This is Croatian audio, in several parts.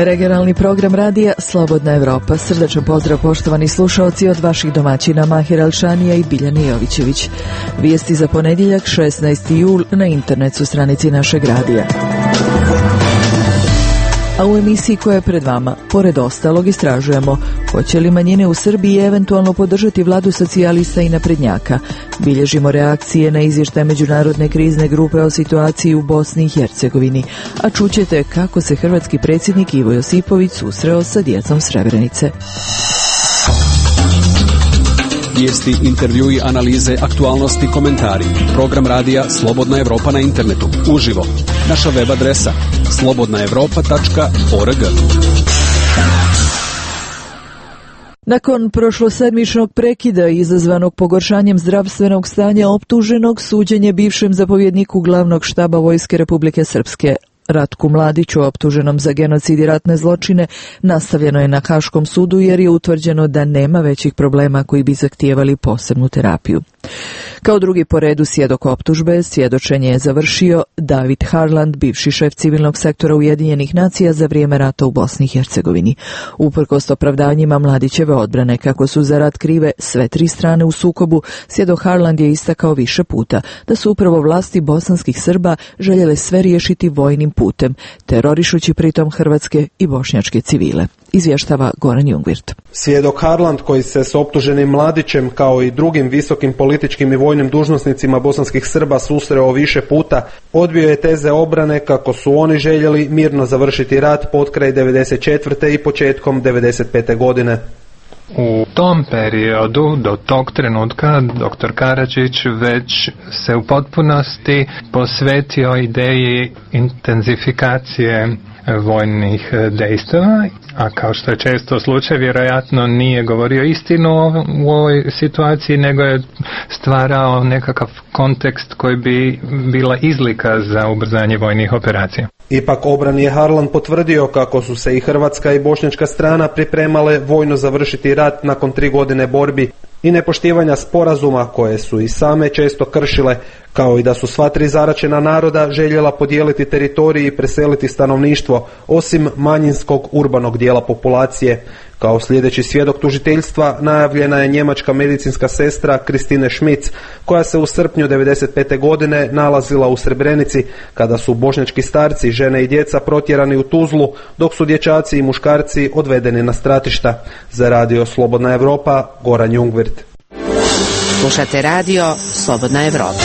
je regionalni program radija Slobodna Evropa. Srdačan pozdrav poštovani slušaoci od vaših domaćina Mahir Alšanija i Biljane Jovićević. Vijesti za ponedjeljak 16. jul na internet su stranici našeg radija. A u emisiji koja je pred vama, pored ostalog, istražujemo hoće li manjine u Srbiji eventualno podržati vladu socijalista i naprednjaka. Bilježimo reakcije na izvještaj Međunarodne krizne grupe o situaciji u Bosni i Hercegovini, a čućete kako se hrvatski predsjednik Ivo Josipović susreo sa djecom Srebrenice. Vijesti, intervjui, analize, aktualnosti, komentari. Program radija Slobodna Evropa na internetu. Uživo. Naša web adresa slobodnaevropa.org. Nakon prošlosedmičnog prekida izazvanog pogoršanjem zdravstvenog stanja optuženog, suđenje bivšem zapovjedniku glavnog štaba Vojske Republike Srpske Ratku Mladiću, optuženom za genocid i ratne zločine, nastavljeno je na Haškom sudu jer je utvrđeno da nema većih problema koji bi zahtijevali posebnu terapiju. Kao drugi po redu svjedok optužbe, svjedočenje je završio David Harland, bivši šef civilnog sektora Ujedinjenih nacija za vrijeme rata u Bosni i Hercegovini. Uprkos opravdanjima Mladićeve odbrane kako su za rat krive sve tri strane u sukobu, svjedok Harland je istakao više puta da su upravo vlasti bosanskih Srba željele sve riješiti vojnim putem, terorišući pritom hrvatske i bošnjačke civile. Izvještava Goran Jungwirth. Svjedok Harland, koji se s optuženim Mladićem kao i drugim visokim političkim i vojnim dužnosnicima bosanskih Srba susreo više puta, odbio je teze obrane kako su oni željeli mirno završiti rat potkraj 1994. i početkom 1995. godine. U tom periodu, do tog trenutka, dr. Karadžić već se u potpunosti posvetio ideji intenzifikacije vojnih dejstava, a kao što je često slučaj, vjerojatno nije govorio istinu u ovoj situaciji, nego je stvarao nekakav kontekst koji bi bila izlika za ubrzanje vojnih operacija. Ipak obrani je Harland potvrdio kako su se i hrvatska i bošnjačka strana pripremale vojno završiti rat nakon 3 godine borbi i nepoštivanja sporazuma koje su i same često kršile, kao i da su sva tri zaraćena naroda željela podijeliti teritorij i preseliti stanovništvo, osim manjinskog urbanog dijela populacije. Kao sljedeći svjedok tužiteljstva najavljena je njemačka medicinska sestra Kristine Schmitz, koja se u srpnju 1995. godine nalazila u Srebrenici, kada su bošnjački starci, žene i djeca protjerani u Tuzlu, dok su dječaci i muškarci odvedeni na stratišta. Za radio Slobodna Evropa, Goran Jungwirth. Slušate radio Slobodna Evropa.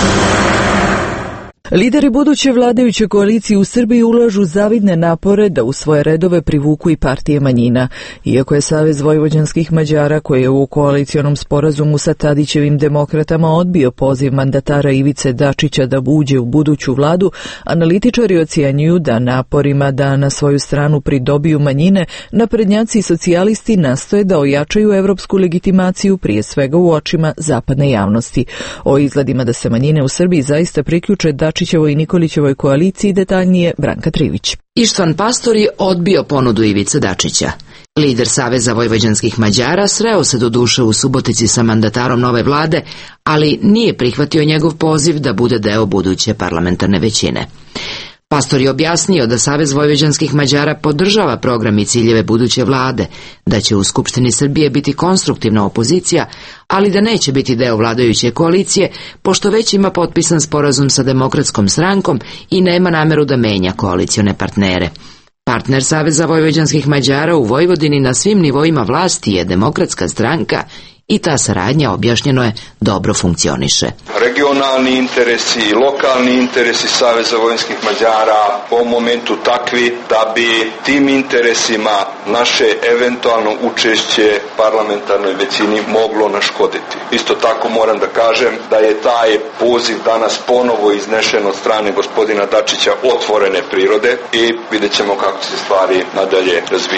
Lideri buduće vladajuće koalicije u Srbiji ulažu zavidne napore da u svoje redove privuku i partije manjina. Iako je Savez vojvođanskih Mađara, koji je u koalicionom sporazumu sa Tadićevim demokratama odbio poziv mandatara Ivice Dačića da uđe u buduću vladu, analitičari ocjenjuju da naporima da na svoju stranu pridobiju manjine, naprednjaci i socijalisti nastoje da ojačaju evropsku legitimaciju, prije svega u očima zapadne javnosti. O izgledima da se manjine u Srbiji zaista priključe Dačićevoj i Nikolićevoj koaliciji detaljnije Branka Trivić. Ištvan Pastor je odbio ponudu Ivice Dačića. Lider Saveza vojvođanskih Mađara sreo se doduše u Subotici sa mandatarom nove vlade, ali nije prihvatio njegov poziv da bude deo buduće parlamentarne većine. Pastor je objasnio da Savez vojvođanskih Mađara podržava program i ciljeve buduće vlade, da će u Skupštini Srbije biti konstruktivna opozicija, ali da neće biti deo vladajuće koalicije, pošto već ima potpisan sporazum sa Demokratskom strankom i nema nameru da menja koalicione partnere. Partner Saveza vojvođanskih Mađara u Vojvodini na svim nivoima vlasti je Demokratska stranka i ta saradnja, objašnjeno je, dobro funkcioniše. Regionalni interesi i lokalni interesi Saveza vojvođanskih Mađara po momentu takvi da bi tim interesima naše eventualno učešće parlamentarnoj većini moglo naškoditi. Isto tako moram da kažem da je taj poziv danas ponovo iznešen od strane gospodina Dačića otvorene prirode i vidjet ćemo kako će se stvari nadalje razvijati.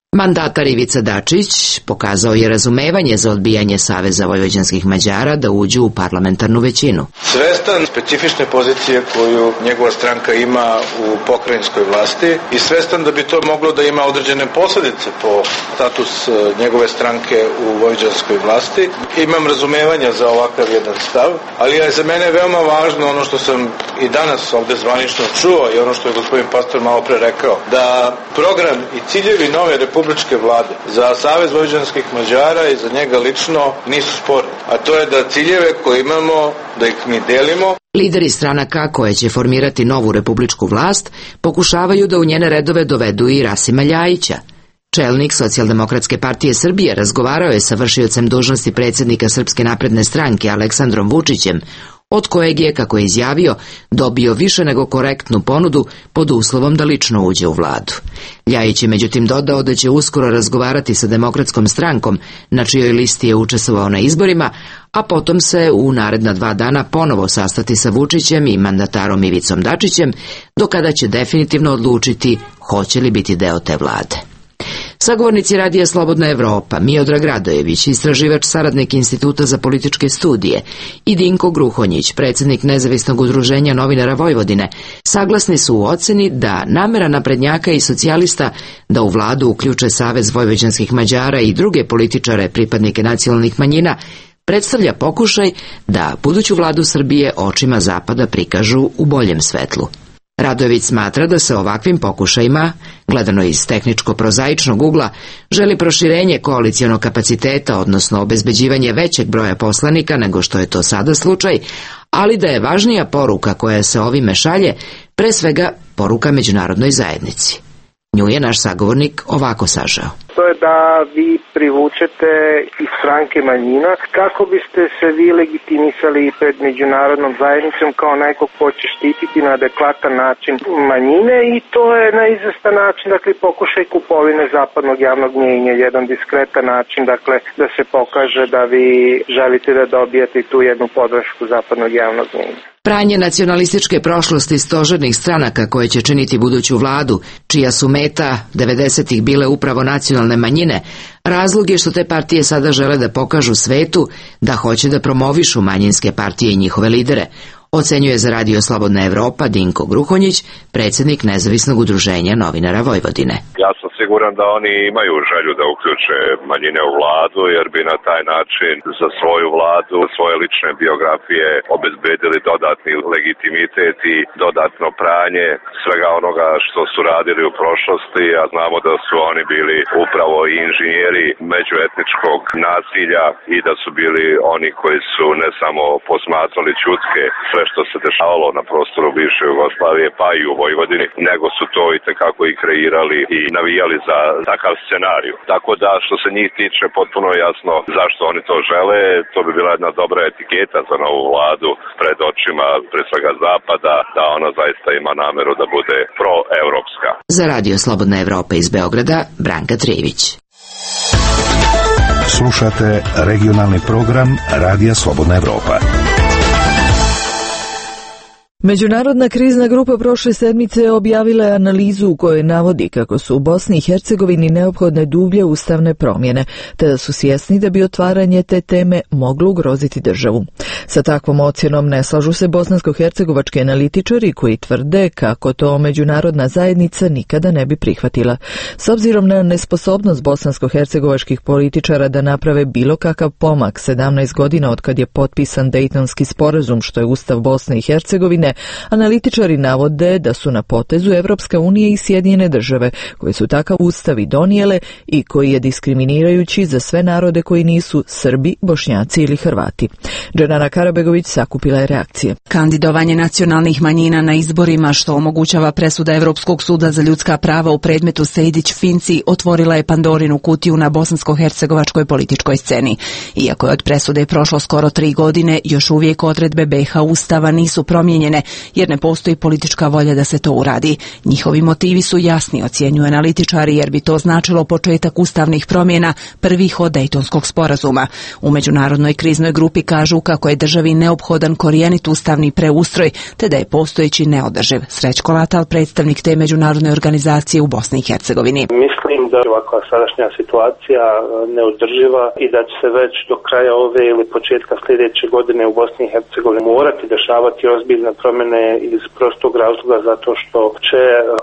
Mandatar Ivica Dačić pokazao je razumevanje za odbijanje Saveza vojvođanskih Mađara da uđu u parlamentarnu većinu. Svestan specifične pozicije koju njegova stranka ima u pokrajinskoj vlasti i svestan da bi to moglo da ima određene posledice po status njegove stranke u vojvođanskoj vlasti. Imam razumevanja za ovakav jedan stav, ali je za mene veoma važno ono što sam i danas ovde zvanično čuo i ono što je gospodin Pastor malo pre rekao, da program i ciljevi nove republičke vlade za Savez vojvođanskih Mađara i za njega lično nisu sporni, a to je da ciljeve koje imamo, da ih mi delimo. Lideri stranaka koje će formirati novu republičku vlast pokušavaju da u njene redove dovedu i Rasima Ljajića. Čelnik Socijaldemokratske partije Srbije razgovarao je sa vršiocem dužnosti predsjednika Srpske napredne stranke Aleksandrom Vučićem, od kojeg je, kako je izjavio, dobio više nego korektnu ponudu pod uslovom da lično uđe u vladu. Ljajić je međutim dodao da će uskoro razgovarati sa Demokratskom strankom, na čijoj listi je učestvovao na izborima, a potom se u naredna 2 dana ponovo sastati sa Vučićem i mandatarom Ivicom Dačićem, do kada će definitivno odlučiti hoće li biti deo te vlade. Sagovornici radija Slobodna Evropa, Miodrag Radojević, istraživač saradnik Instituta za političke studije, i Dinko Gruhonjić, predsjednik Nezavisnog udruženja novinara Vojvodine, saglasni su u oceni da namera naprednjaka i socijalista da u vladu uključe Savez vojvođanskih Mađara i druge političare pripadnike nacionalnih manjina predstavlja pokušaj da buduću vladu Srbije očima Zapada prikažu u boljem svetlu. Radojević smatra da se ovakvim pokušajima, gledano iz tehničko-prozaičnog ugla, želi proširenje koalicionog kapaciteta, odnosno obezbeđivanje većeg broja poslanika nego što je to sada slučaj, ali da je važnija poruka koja se ovime šalje, pre svega poruka međunarodnoj zajednici. Nju je naš sagovornik ovako sažao. To je da vi privučete iz stranke manjina kako biste se vi legitimisali pred međunarodnom zajednicom kao neko ko će štititi na adekvatan način manjine i to je na izvestan način, dakle, pokušaj kupovine zapadnog javnog mnjenja, jedan diskretan način, dakle, da se pokaže da vi želite da dobijete tu jednu podršku zapadnog javnog mnjenja. Pranje nacionalističke prošlosti stožernih stranaka koje će činiti buduću vladu, čija su meta 90-ih bile upravo nacionalne manjine, razlog je što te partije sada žele da pokažu svetu da hoće da promovišu manjinske partije i njihove lidere, ocenjuje za Radio Slobodna Evropa Dinko Gruhonjić, predsjednik Nezavisnog udruženja novinara Vojvodine. Ja sam siguran da oni imaju želju da uključe manjine u vladu, jer bi na taj način za svoju vladu, svoje lične biografije obezbedili dodatni legitimitet i dodatno pranje svega onoga što su radili u prošlosti, a znamo da su oni bili upravo i inženjeri međuetničkog nasilja i da su bili oni koji su ne samo posmatrali ćutke sve što se dešavalo na prostoru bivše Jugoslavije, pa i u Vojvodini, nego su to i tekako i kreirali i navijali za takav scenariju. Tako da, što se njih tiče, potpuno jasno zašto oni to žele. To bi bila jedna dobra etiketa za novu vladu pred očima, pre svega Zapada, da ona zaista ima nameru da bude proevropska. Za Radio Slobodna Evropa iz Beograda, Branka Trijević. Slušate regionalni program Radija Slobodna Evropa. Međunarodna krizna grupa prošle sedmice objavila je analizu u kojoj navodi kako su u Bosni i Hercegovini neophodne dublje ustavne promjene, te da su svjesni da bi otvaranje te teme moglo ugroziti državu. Sa takvom ocjenom ne slažu se bosansko-hercegovački analitičari koji tvrde kako to međunarodna zajednica nikada ne bi prihvatila. S obzirom na nesposobnost bosansko-hercegovačkih političara da naprave bilo kakav pomak 17 godina od kad je potpisan Dejtonski sporazum, što je Ustav Bosne i Hercegovine, analitičari navode da su na potezu Evropska unija i Sjedinjene države, koje su takav ustav i donijele i koji je diskriminirajući za sve narode koji nisu Srbi, Bošnjaci ili Hrvati. Dženana Karabegović sakupila je reakcije. Kandidovanje nacionalnih manjina na izborima, što omogućava presuda Evropskog suda za ljudska prava u predmetu Sejdić-Finci, otvorila je Pandorinu kutiju na bosansko-hercegovačkoj političkoj sceni. Iako je od presude prošlo skoro 3 godine, još uvijek odredbe BiH Ustava nisu promijenjene, promjene, jer ne postoji politička volja da se to uradi. Njihovi motivi su jasni, ocjenjuju analitičari, jer bi to značilo početak ustavnih promjena, prvih od Dejtonskog sporazuma. U međunarodnoj kriznoj grupi kažu kako je državi neophodan korijenit ustavni preustroj, te da je postojeći neodrživ. Srećko Latal, predstavnik te međunarodne organizacije u Bosni i Hercegovini. Mislim da je ovakva sadašnja situacija neodrživa i da će se već do kraja ove ili početka sljedeće godine u Bosni i Hercegovini morati dešavati ozbiljne promjene iz prostog razloga zato što će,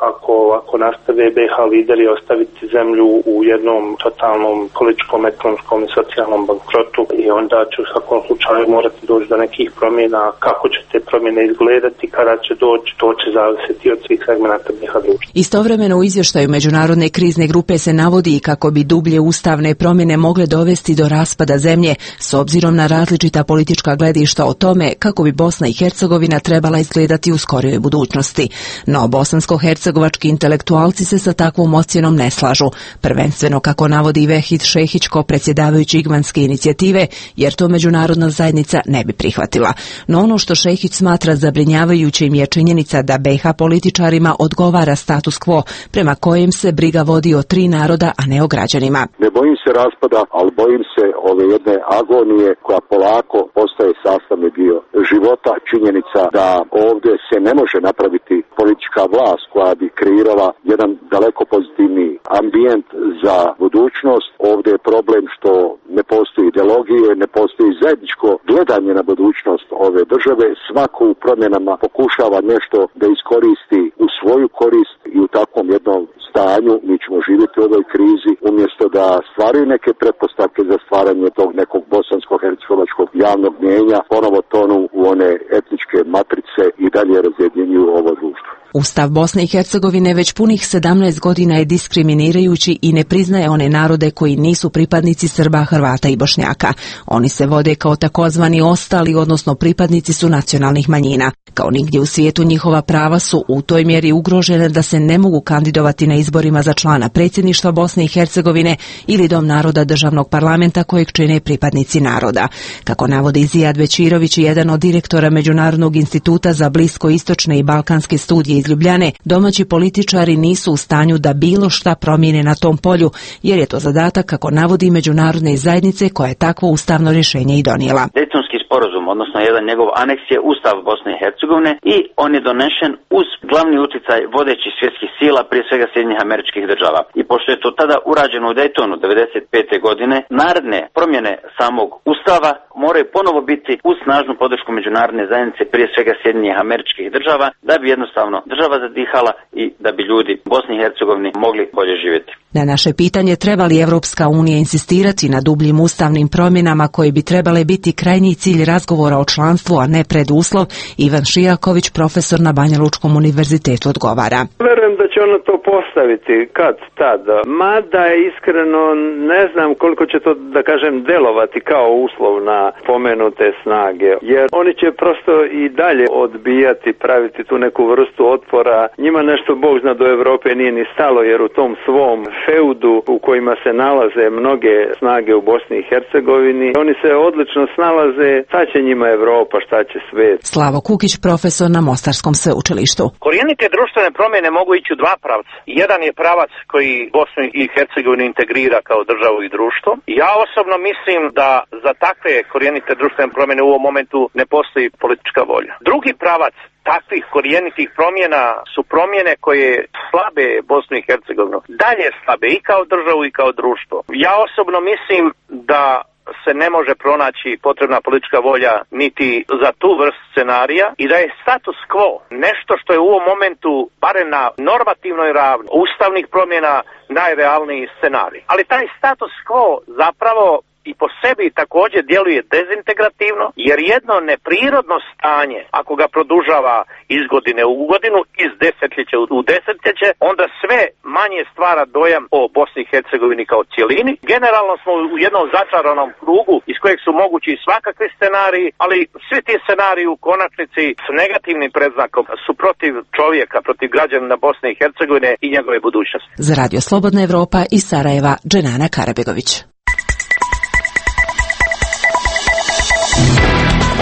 ako nastave BiH lideri ostaviti zemlju u jednom totalnom političkom, ekonomskom i socijalnom bankrotu i onda će u svakom slučaju morati doći do nekih promjena. Kako će te promjene izgledati, kada će doći, to će zavisiti od svih segmenata BiH društva. Istovremeno u izvještaju međunarodne krizne grupe se navodi kako bi dublje ustavne promjene mogle dovesti do raspada zemlje s obzirom na različita politička gledišta o tome kako bi Bosna i Hercegovina trebala izgledati u skorijoj budućnosti. No bosansko-hercegovački intelektualci se sa takvom ocjenom ne slažu, prvenstveno kako navodi Vehid Šehić ko predsjedavajući Igmanske inicijative, jer to međunarodna zajednica ne bi prihvatila. No ono što Šehić smatra zabrinjavajućim je činjenica da BiH političarima odgovara status quo prema kojem se briga vodi o 3 naroda, a ne o građanima. Ne bojim se raspada, ali bojim se ove jedne agonije koja polako postaje sastavni dio života. Činjenica da ovdje se ne može napraviti politička vlast koja bi kreirala jedan daleko pozitivni ambijent za budućnost. Ovdje je problem što ne postoji ideologije, ne postoji zajedničko gledanje na budućnost ove države. Svako u promjenama pokušava nešto da iskoristi u svoju korist i u takvom jednom stanju mi ćemo živjeti u ovoj krizi umjesto da stvaraju neke pretpostavke za stvaranje tog nekog bosansko-hercegovačkog javnog mnijenja, ponovo tonu u one etničke matrice i dalje razjedinjuju ovo društvo. Ustav Bosne i Hercegovine već punih 17 godina je diskriminirajući i ne priznaje one narode koji nisu pripadnici Srba, Hrvata i Bošnjaka. Oni se vode kao takozvani ostali, odnosno pripadnici su nacionalnih manjina. Kao nigdje u svijetu njihova prava su u toj mjeri ugrožene da se ne mogu kandidovati na izborima za člana predsjedništva Bosne i Hercegovine ili Dom naroda državnog parlamenta kojeg čine pripadnici naroda. Kako navodi Zijad Bećirović, jedan od direktora Međunarodnog instituta za bliskoistočne i balkanske studije iz Ljubljane, domaći političari nisu u stanju da bilo šta promijene na tom polju, jer je to zadatak, kako navodi, međunarodne zajednice koja je takvo ustavno rješenje i donijela. Dejtonski sporazum, odnosno jedan njegov aneks je Ustav Bosne i Hercegovine i on je donešen uz glavni utjecaj vodećih svjetskih sila, prije svega Sjedinjenih Američkih Država. I pošto je to tada urađeno u Dejtonu 1995. godine, naredne promjene samog Ustava moraju ponovo biti uz snažnu podršku međunarodne zajednice, prije svega Sjedinjenih Američkih Država, da bi jednostavno država zadihala i da bi ljudi u Bosni i Hercegovini mogli bolje živjeti. Na naše pitanje treba li Evropska unija insistirati na dubljim ustavnim promjenama koje bi trebale biti krajnji cilj razgovora o članstvu, a ne preduslov, Ivan Šijaković, profesor na Banja Lučkom univerzitetu, odgovara. Verujem da će ono to postaviti kad tad. Mada iskreno ne znam koliko će to, da kažem, delovati kao uslov na pomenute snage. Jer oni će prosto i dalje odbijati, praviti tu neku vrstu otpora. Njima nešto Bog zna do Europe nije ni stalo, jer u tom svom feudu u kojima se nalaze mnoge snage u Bosni i Hercegovini, oni se odlično snalaze, šta će njima Evropa, šta će svet. Slavo Kukić, profesor na Mostarskom sveučilištu. Korijenite društvene promjene mogu ići u 2 pravca. Jedan je pravac koji Bosnu i Hercegovinu integrira kao državu i društvo. Ja osobno mislim da za takve korijenite društvene promjene u ovom momentu ne postoji politička volja. Drugi pravac takvih korijenitih promjena su promjene koje slabe Bosnu i Hercegovinu. Dalje slabe i kao državu i kao društvo. Ja osobno mislim da se ne može pronaći potrebna politička volja niti za tu vrst scenarija i da je status quo nešto što je u ovom momentu, barem na normativnoj ravni ustavnih promjena, najrealniji scenarij. Ali taj status quo zapravo i po sebi također djeluje dezintegrativno, jer jedno neprirodno stanje, ako ga produžava iz godine u godinu, iz desetljeća u desetljeće, onda sve manje stvara dojam o Bosni i Hercegovini kao cijelini. Generalno smo u jednom začaranom krugu iz kojeg su mogući svakakvi scenariji, ali svi ti scenariji u konačnici s negativnim predznakom su protiv čovjeka, protiv građana Bosne i Hercegovine i njegove budućnosti. Za Radio Slobodna Evropa iz Sarajeva, Dženana Karabegović.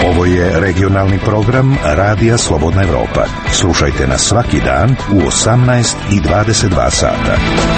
Ovo je regionalni program Radija Slobodna Evropa. Slušajte nas svaki dan u 18 i 22 sata.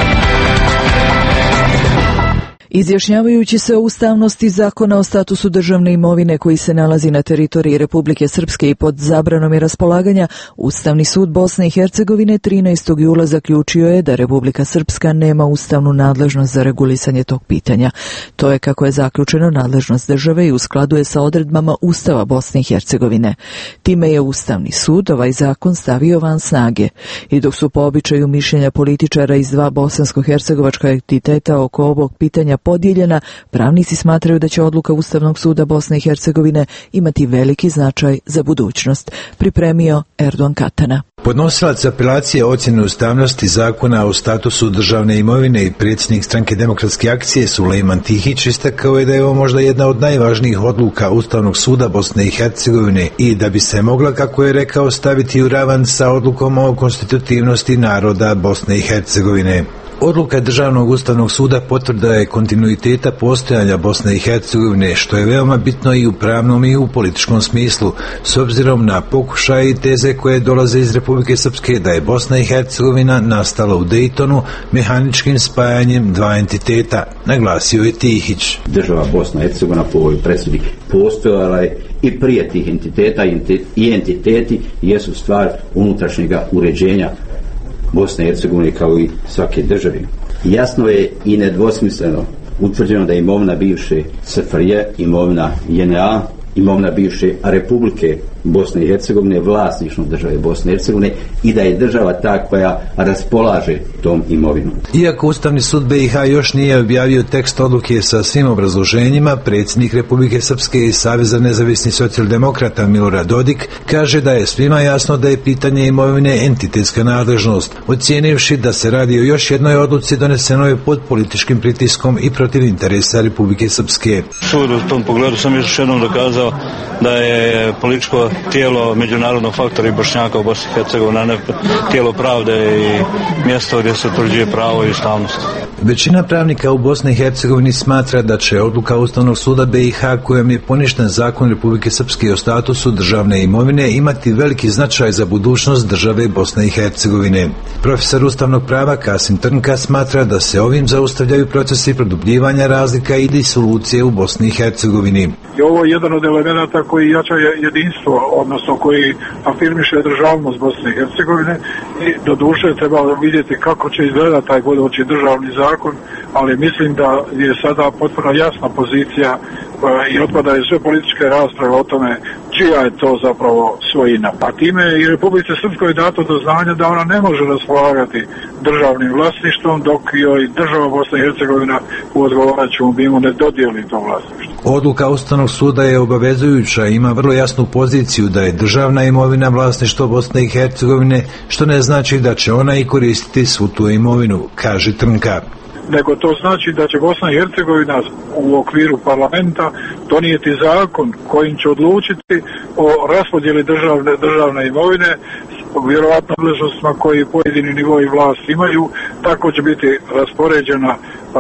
Izjašnjavajući se o ustavnosti zakona o statusu državne imovine koji se nalazi na teritoriji Republike Srpske i pod zabranom je raspolaganja, Ustavni sud Bosne i Hercegovine 13. jula zaključio je da Republika Srpska nema ustavnu nadležnost za regulisanje tog pitanja. To je, kako je zaključeno, nadležnost države i u skladu je sa odredbama Ustava Bosne i Hercegovine. Time je Ustavni sud ovaj zakon stavio van snage. I dok su po običaju mišljenja političara iz dva bosansko-hercegovačka entiteta oko ovog pitanja podijeljena, pravnici smatraju da će odluka Ustavnog suda Bosne i Hercegovine imati veliki značaj za budućnost. Pripremio Erdogan Katana. Podnosilac apelacije ocjene ustavnosti zakona o statusu državne imovine i predsjednik Stranke demokratske akcije Sulejman Tihić istakao je da je ovo možda jedna od najvažnijih odluka Ustavnog suda Bosne i Hercegovine i da bi se mogla, kako je rekao, staviti u ravan sa odlukom o konstitutivnosti naroda Bosne i Hercegovine. Odluka Državnog ustavnog suda potvrda je kontinuiteta postojanja Bosne i Hercegovine, što je veoma bitno i u pravnom i u političkom smislu, s obzirom na pokušaje i teze koje dolaze iz Republike Srpske da je Bosna i Hercegovina nastala u Dejtonu mehaničkim spajanjem dva entiteta, naglasio je Tihić. Država Bosna i Hercegovina po ovoj presudi postojala je i prije tih entiteta i entiteti jesu stvar unutrašnjega uređenja Bosne i Hercegovine kao i svake države. Jasno je i nedvosmisleno utvrđeno da je imovina bivše SFRJ, imovina JNA, imovina bivše Republike Bosne i Hercegovine vlasništvo države Bosne i Hercegovine i da je država ta koja raspolaže tom imovinom. Iako Ustavni sud BiH još nije objavio tekst odluke sa svim obrazloženjima, predsjednik Republike Srpske i Saveza nezavisnih socijaldemokrata Milorad Dodik kaže da je svima jasno da je pitanje imovine entitetska nadležnost, ocijenivši da se radi o još jednoj odluci donesenoj pod političkim pritiskom i protiv interesa Republike Srpske. Sud u tom pogledu sam još jednom dokazao da je političko tijelo međunarodnog faktora i Bošnjaka u Bosni i Hercegovini, tijelo pravde i mjesto gdje se utvrđuje pravo i ustavnost. Većina pravnika u Bosni i Hercegovini smatra da će odluka Ustavnog suda BiH kojom je poništen zakon Republike Srpske o statusu državne imovine imati veliki značaj za budućnost države Bosne i Hercegovine. Profesor ustavnog prava Kasim Trnka smatra da se ovim zaustavljaju procesi produbljivanja razlika i disolucije u Bosni i Hercegovini. I ovo je jedan od elemenata koji jača jedinstvo, odnosno koji afirmiše državnost Bosne i Hercegovine i doduše treba vidjeti kako će izgledati taj budući državni zakon, ali mislim da je sada potpuno jasna pozicija i otpadaju sve političke rasprave o tome čija je to zapravo svojina. A time i Republici Srpskoj je dato do znanja da ona ne može raspolagati državnim vlasništvom dok joj država Bosna i Hercegovina u odgovarajućem obimu ne dodijeli to vlasništvo. Odluka Ustavnog suda je obavezujuća i ima vrlo jasnu poziciju da je državna imovina vlasništvo Bosne i Hercegovine, što ne znači da će ona i koristiti svu tu imovinu, kaže Trnka. Nego to znači da će Bosna i Hercegovina u okviru parlamenta donijeti zakon kojim će odlučiti o raspodjeli državne imovine, vjerovatno nadležnostima koji pojedini nivoi vlasti imaju, tako će biti raspoređena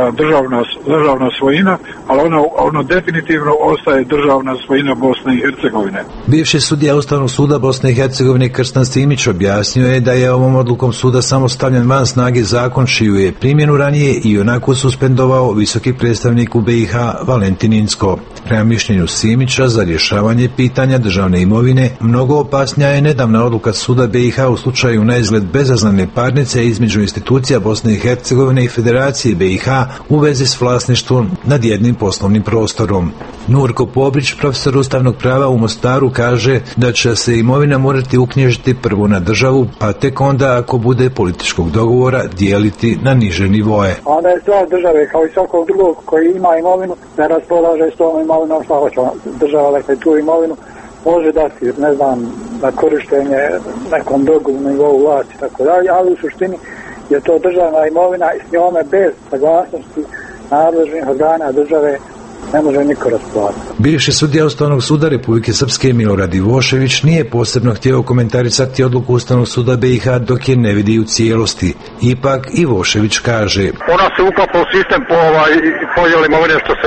državna svojina, ali ono definitivno ostaje državna svojina Bosne i Hercegovine. Bivši sudija Ustavnog suda Bosne i Hercegovine Krstan Simić objasnio je da je ovom odlukom suda samo stavljen van snage zakon čiju je primjenu ranije i onako suspendovao visoki predstavnik u BiH Valentin Incko. Prema mišljenju Simića, za rješavanje pitanja državne imovine mnogo opasnija je nedavna odluka suda BiH u slučaju naizgled bezazlene parnice između institucija Bosne i Hercegovine i Federacije BiH u vezi s vlasništvom nad jednim poslovnim prostorom. Nurko Pobrić, profesor ustavnog prava u Mostaru, kaže da će se imovina morati uknjižiti prvo na državu, pa tek onda, ako bude političkog dogovora, dijeliti na niže nivoe. Onda je stvar države, kao i svakog drugog koji ima imovinu, ne raspolaže s tom imovinom, šta hoće država, dakle tu imovinu može dati, ne znam, na korištenje nekom drugom nivou vlasti, tako dalje, ali u suštini je to državna imovina i s njome bez saglasnosti nadležnih organa države ne može niko raspolagati. Bivši sudija Ustavnog suda Republike Srpske Milorad Ivošević nije posebno htio komentarisati odluku Ustavnog suda BiH dok je ne vidi u cijelosti. Ipak Ivošević kaže: Ona se uklapa u sistem podjele imovine što se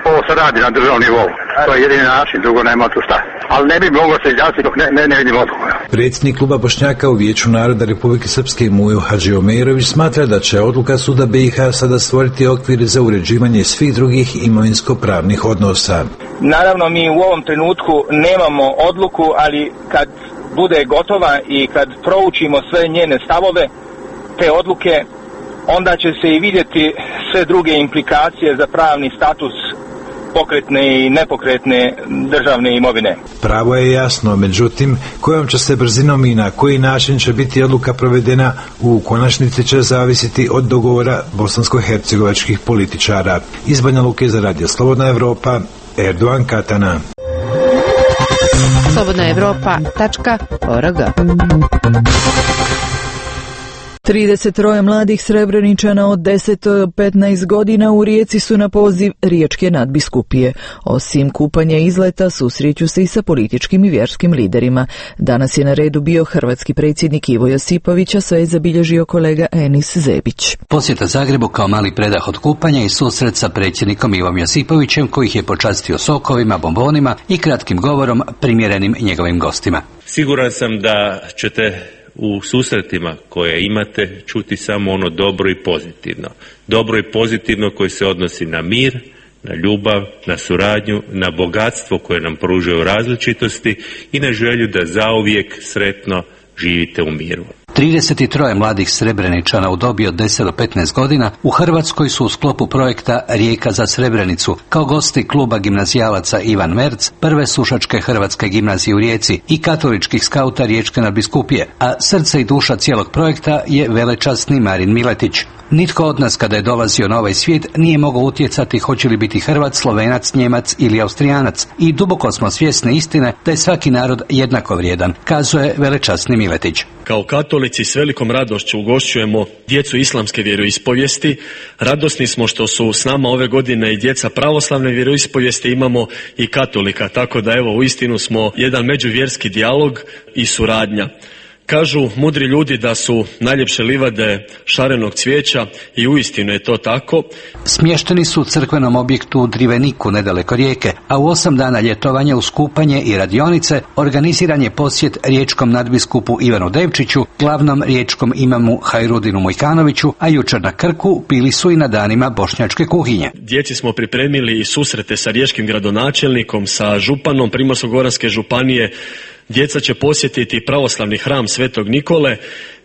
ovo se radi na državnom nivou. To je jedini način, drugo nema tu šta. Ali ne bi moglo se izjasniti dok ne vidim odgovor. Predsjednik kluba Bošnjaka u Vijeću naroda Republike Srpske Mujo Hadžiomerović smatra da će odluka suda BiH sada stvoriti okvir za uređivanje svih drugih imovinsko-pravnih odnosa. Naravno, mi u ovom trenutku nemamo odluku, ali kad bude gotova i kad proučimo sve njene stavove, te odluke, onda će se i vidjeti sve druge implikacije za pravni status pokretne i nepokretne državne imovine. Pravo je jasno, međutim, kojom će se brzinom i na koji način će biti odluka provedena u konačnici će zavisiti od dogovora bosansko-hercegovačkih političara. Iz Banja Luke za Radio Slobodna Evropa, Erdogan Katana. slobodnaevropa.org 33 mladih Srebreničana od 10 do 15 godina u Rijeci su na poziv Riječke nadbiskupije. Osim kupanja i izleta, susreću se i sa političkim i vjerskim liderima. Danas je na redu bio hrvatski predsjednik Ivo Josipović, a sve je zabilježio kolega Enis Zebić. Posjeta Zagrebu kao mali predah od kupanja i susret sa predsjednikom Ivom Josipovićem, kojih je počastio sokovima, bombonima i kratkim govorom primjerenim njegovim gostima. Siguran sam da ćete u susretima koje imate čuti samo ono dobro i pozitivno. Dobro i pozitivno koje se odnosi na mir, na ljubav, na suradnju, na bogatstvo koje nam pružaju različitosti i na želju da zauvijek sretno živite u miru. 33 mladih Srebreničana u dobi od 10 do 15 godina u Hrvatskoj su u sklopu projekta Rijeka za Srebrenicu kao gosti kluba gimnazijalaca Ivan Merc, prve sušačke hrvatske gimnazije u Rijeci i katoličkih skauta Riječke nadbiskupije, a srce i duša cijelog projekta je velečasni Marin Miletić. Nitko od nas kada je dolazio na ovaj svijet nije mogao utjecati hoće li biti Hrvat, Slovenac, Njemac ili Austrijanac i duboko smo svjesni istine da je svaki narod jednako vrijedan, kazuje velečasni Miletić. Kao katolici s velikom radošću ugošćujemo djecu islamske vjeroispovijesti. Radosni smo što su s nama ove godine i djeca pravoslavne vjeroispovijesti, imamo i katolika, tako da evo uistinu smo jedan međuvjerski dijalog i suradnja. Kažu mudri ljudi da su najljepše livade šarenog cvijeća i uistinu je to tako. Smješteni su u crkvenom objektu u Driveniku nedaleko Rijeke, a u 8 dana ljetovanja uz kupanje i radionice organiziran je posjet riječkom nadbiskupu Ivanu Devčiću, glavnom riječkom imamu Hajrudinu Mujkanoviću, a jučer na Krku bili su i na danima bošnjačke kuhinje. Djeci smo pripremili i susrete sa riječkim gradonačelnikom, sa županom Primorsko-goranske županije. Djeca će posjetiti pravoslavni hram Svetog Nikole,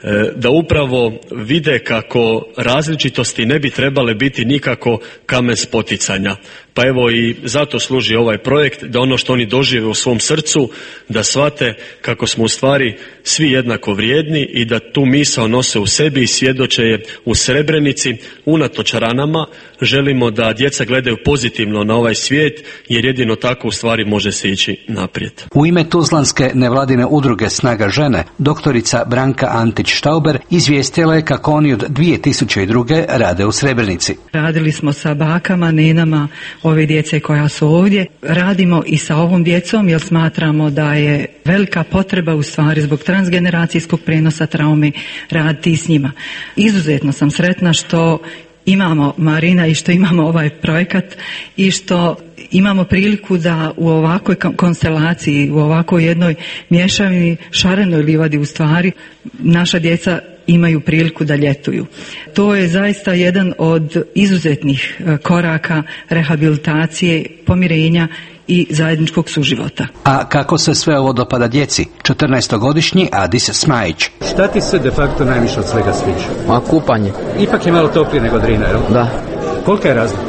da upravo vide kako različitosti ne bi trebale biti nikako kamen spoticanja. Pa evo i zato služi ovaj projekt, da ono što oni dožive u svom srcu, da shvate kako smo u stvari svi jednako vrijedni i da tu misao nose u sebi i svjedoče je u Srebrenici. Unatoč ranama želimo da djeca gledaju pozitivno na ovaj svijet, jer jedino tako u stvari može se ići naprijed. U ime tuzlanske nevladine udruge Snaga žene, doktorica Branka Antić-Štauber izvijestila je kako oni od 2002. rade u Srebrenici. Radili smo sa bakama, nenama ove djece koja su ovdje. Radimo i sa ovom djecom jer smatramo da je velika potreba u stvari zbog transgeneracijskog prenosa traume raditi s njima. Izuzetno sam sretna što imamo Marina i što imamo ovaj projekat i što imamo priliku da u ovakvoj konstelaciji, u ovakvoj jednoj mješavini, šarenoj livadi u stvari, naša djeca imaju priliku da ljetuju. To je zaista jedan od izuzetnih koraka rehabilitacije, pomirenja i zajedničkog suživota. A kako se sve ovo dopada djeci? 14-godišnji Adis Smajić. Šta ti se de facto najviše od svega sviđa? Kupanje. Ipak je malo toplije nego Drina, jel? Da. Kolika je razlika?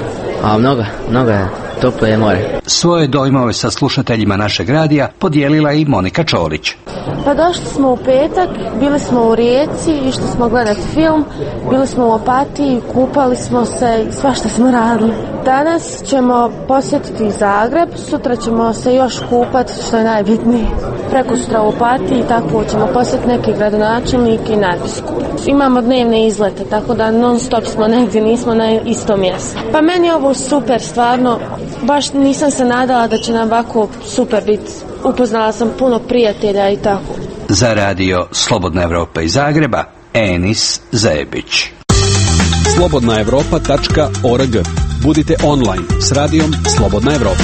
Mnogo je. Toplo je more. Svoje dojmove sa slušateljima našeg radija podijelila i Monika Čolić. Pa došli smo u petak, bili smo u Rijeci, išli smo gledati film, bili smo u Opatiji, kupali smo se i svašta smo radili. Danas ćemo posjetiti Zagreb, sutra ćemo se još kupati, što je najbitnije. Prekosutra u Opatiji, tako ćemo posjetiti neki gradonačelnik i nadbiskup. Imamo dnevne izlete, tako da non stop smo negdje, nismo na istom mjestu. Pa meni je ovo super, stvarno. Baš nisam se nadala da će nam ovako super biti. Upoznala sam puno prijatelja i tako. Za radio Slobodna Evropa iz Zagreba, Enis Zebić. slobodnaevropa.org Budite online s radijom Slobodna Evropa.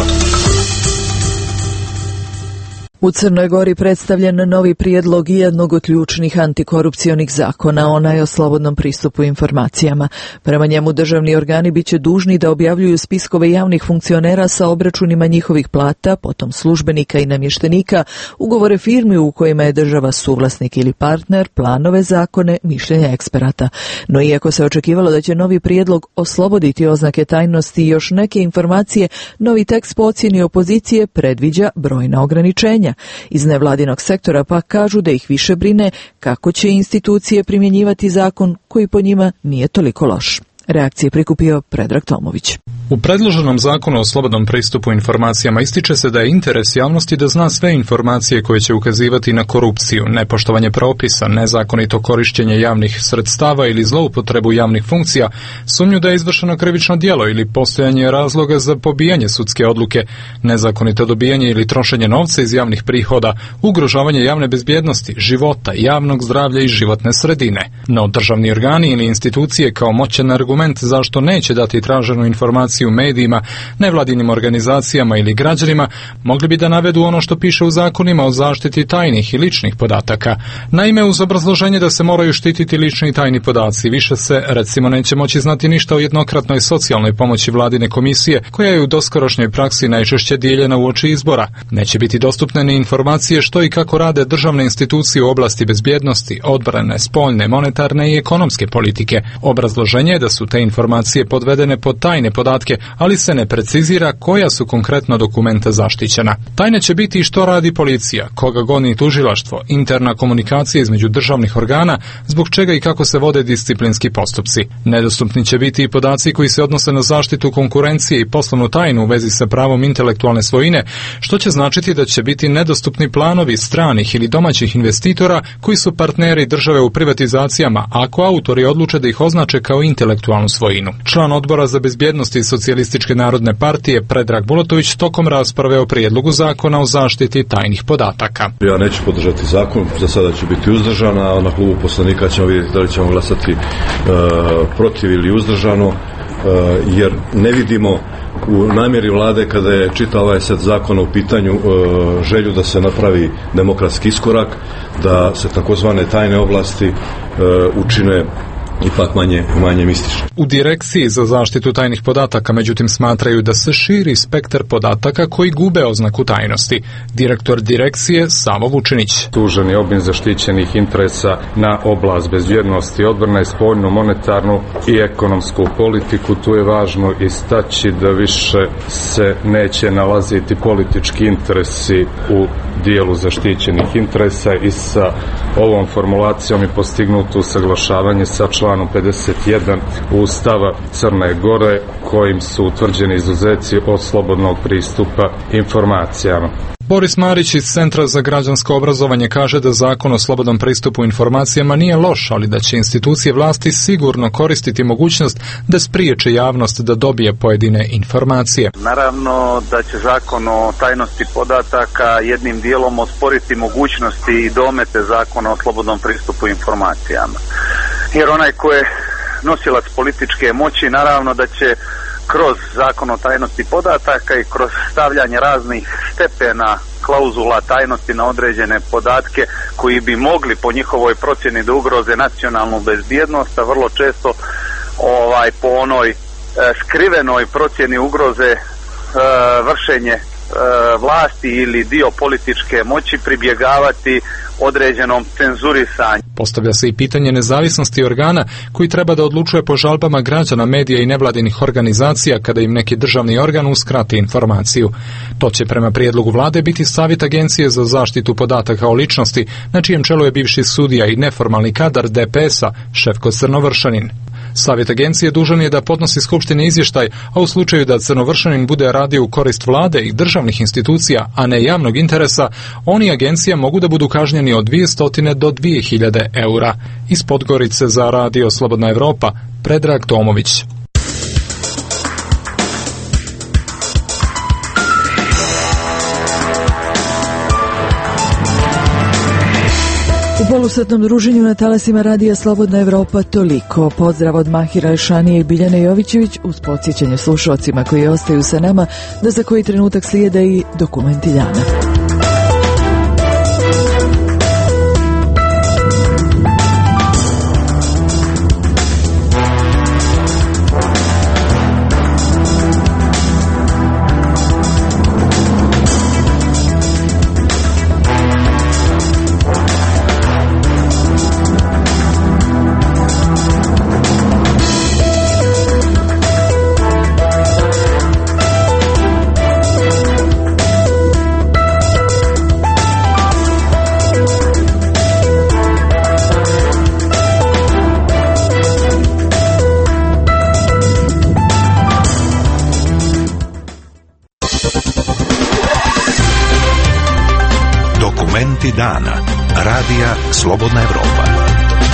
U Crnoj Gori predstavljen novi prijedlog jednog od ključnih antikorupcionih zakona, onaj o slobodnom pristupu informacijama. Prema njemu državni organi bit će dužni da objavljuju spiskove javnih funkcionera sa obračunima njihovih plata, potom službenika i namještenika, ugovore firmi u kojima je država suvlasnik ili partner, planove, zakone, mišljenja eksperata. No iako se očekivalo da će novi prijedlog osloboditi oznake tajnosti i još neke informacije, novi tekst po ocjeni opozicije predviđa brojna ograničenja. Iz nevladinog sektora pa kažu da ih više brine kako će institucije primjenjivati zakon koji po njima nije toliko loš. Reakcije prikupio Predrag Tomović. U predloženom zakonu o slobodnom pristupu informacijama ističe se da je interes javnosti da zna sve informacije koje će ukazivati na korupciju, nepoštovanje propisa, nezakonito korištenje javnih sredstava ili zloupotrebu javnih funkcija, sumnju da je izvršeno krivično djelo ili postojanje razloga za pobijanje sudske odluke, nezakonito dobijanje ili trošenje novca iz javnih prihoda, ugrožavanje javne bezbjednosti, života, javnog zdravlja i životne sredine. No državni organi ili institucije kao moćan argument zašto neće dati traženu informaciju medijima, nevladinim organizacijama ili građanima, mogli bi da navedu ono što piše u zakonima o zaštiti tajnih i ličnih podataka. Naime, uz obrazloženje da se moraju štititi lični i tajni podaci, više se, recimo, neće moći znati ništa o jednokratnoj socijalnoj pomoći vladine komisije, koja je u doskorošnjoj praksi najčešće dijeljena uoči izbora. Neće biti dostupne ni informacije što i kako rade državne institucije u oblasti bezbjednosti, odbrane, spoljne, monetarne i ekonomske politike. Obrazloženje je da su te informacije podvedene pod tajne podatke, ali se ne precizira koja su konkretno dokumenta zaštićena. Tajne će biti i što radi policija, koga goni tužilaštvo, interna komunikacija između državnih organa, zbog čega i kako se vode disciplinski postupci. Nedostupni će biti i podaci koji se odnose na zaštitu konkurencije i poslovnu tajnu u vezi sa pravom intelektualne svojine, što će značiti da će biti nedostupni planovi stranih ili domaćih investitora koji su partneri države u privatizacijama, ako autori odluče da ih označe kao intelektualnu svojinu. Član odbora za bezbjednost i Socijalističke narodne partije Predrag Bulatović tokom rasprave o prijedlogu zakona o zaštiti tajnih podataka. Ja neću podržati zakon, za sada ću biti uzdržan, a na klubu poslanika ćemo vidjeti da li ćemo glasati protiv ili uzdržano, jer ne vidimo u namjeri vlade kada je čitao ovaj set zakona u pitanju želju da se napravi demokratski iskorak, da se takozvane tajne oblasti učine ipak manje mistične. U Direkciji za zaštitu tajnih podataka međutim smatraju da se širi spektar podataka koji gube oznaku tajnosti. Direktor Direkcije Savo Vučinić. Tuženi obim zaštićenih interesa na oblast bezbjednosti, odbrane, spoljnu, monetarnu i ekonomsku politiku. Tu je važno istaći da više se neće nalaziti politički interesi u dijelu zaštićenih interesa i sa ovom formulacijom je postignuto usaglašavanje sa članom 51 Ustava Crne Gore kojim su utvrđeni izuzeci od slobodnog pristupa informacijama. Boris Marić iz Centra za građansko obrazovanje kaže da zakon o slobodnom pristupu informacijama nije loš, ali da će institucije vlasti sigurno koristiti mogućnost da spriječe javnost da dobije pojedine informacije. Naravno da će zakon o tajnosti podataka jednim dijelom osporiti mogućnosti i domete zakona o slobodnom pristupu informacijama. Jer onaj ko je nosilac političke moći, naravno da će kroz zakon o tajnosti podataka i kroz stavljanje raznih stepena klauzula tajnosti na određene podatke koji bi mogli po njihovoj procjeni da ugroze nacionalnu bezbjednost, a vrlo često po onoj skrivenoj procjeni ugroze vršenje vlasti ili dio političke moći pribjegavati određenom cenzurisanju. Postavlja se i pitanje nezavisnosti organa koji treba da odlučuje po žalbama građana, medija i nevladinih organizacija kada im neki državni organ uskrati informaciju. To će prema prijedlogu vlade biti savjet Agencije za zaštitu podataka o ličnosti, na čijem čelu je bivši sudija i neformalni kadar DPS-a Šefko Crnovršanin. Savjet agencije dužan je da podnosi skupštini izvještaj, a u slučaju da Crnovršanin bude radio u korist vlade i državnih institucija, a ne javnog interesa, oni agencija mogu da budu kažnjeni od 200 do 2000 eura. Iz Podgorice za Radio Slobodna Evropa, Predrag Tomović. U polusatnom druženju na talasima radija Slobodna Evropa toliko. Pozdrav od Mahira Elšanije i Biljane Jovićević uz podsjećanje slušalcima koji ostaju sa nama da za koji trenutak slijede i dokumenti dana. Dana. Radija Slobodna Evropa.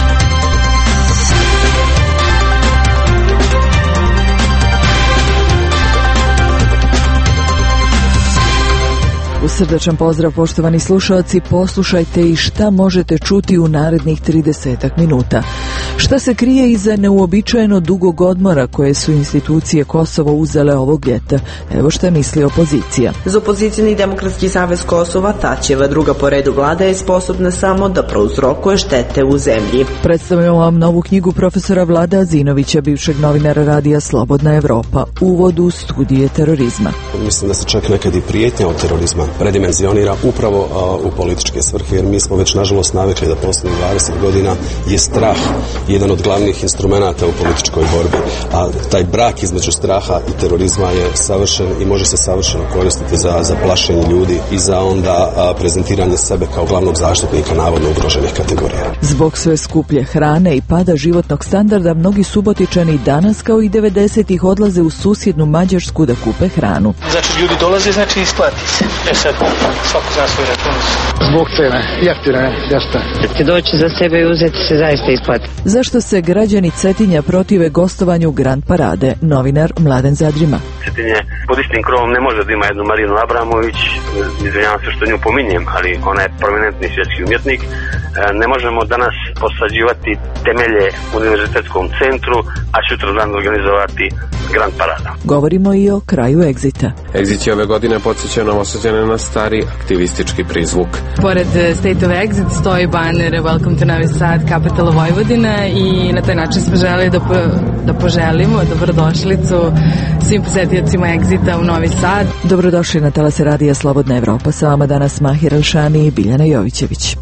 Srdačan pozdrav poštovani slušalci, poslušajte i šta možete čuti u narednih 30 minuta. Šta se krije iza neuobičajeno dugog odmora koje su institucije Kosova uzele ovog ljeta? Evo šta misli opozicija. Za opozicijni Demokratski savez Kosova Tačeva druga po redu vlada je sposobna samo da prouzrokuje štete u zemlji. Predstavljamo vam novu knjigu profesora Vlada Azinovića, bivšeg novinara radija Slobodna Evropa, Uvod u studije terorizma. Mislim da se čak nekad i prijetnja od terorizma predimenzionira upravo u političke svrhe, jer mi smo već nažalost navikli da posljednjih 20 godina je strah jedan od glavnih instrumenata u političkoj borbi, a taj brak između straha i terorizma je savršen i može se savršeno koristiti za plašenje ljudi i za onda prezentiranje sebe kao glavnog zaštitnika navodno ugroženih kategorija. Zbog sve skuplje hrane i pada životnog standarda, mnogi Subotičani danas kao i 90-ih odlaze u susjednu Mađarsku da kupe hranu. Znači ljudi dolaze, znači isplati se. Sad svako zna svoj račun. Zbog cene, jeftine, jeste. Će doći za sebe i uzeti se zaista isplati. Zašto se građani Cetinja protive gostovanju Grand Parade? Novinar Mladen Zadrima. Cetinje pod istim krovom ne može da ima jednu Marinu Abramović, izvinjavam se što nju pominjem, ali ona je prominentni svjetski umjetnik. Ne možemo danas posađivati temelje u univerzitetskom centru, a sutra dan organizovati Grand Parada. Govorimo i o kraju Exita. Exit je ove godine podsjeća Novosađane na stari aktivistički prizvuk. Pored State of Exit stoji baner Welcome to Novi Sad, Capital of Vojvodina, i na taj način smo želeli da poželimo dobrodošlicu svim posjetiocima Exita u Novi Sad. Dobrodošli na talase radija Slobodna Evropa. Sa vama danas Mahir Elšani i Biljana Jovićević.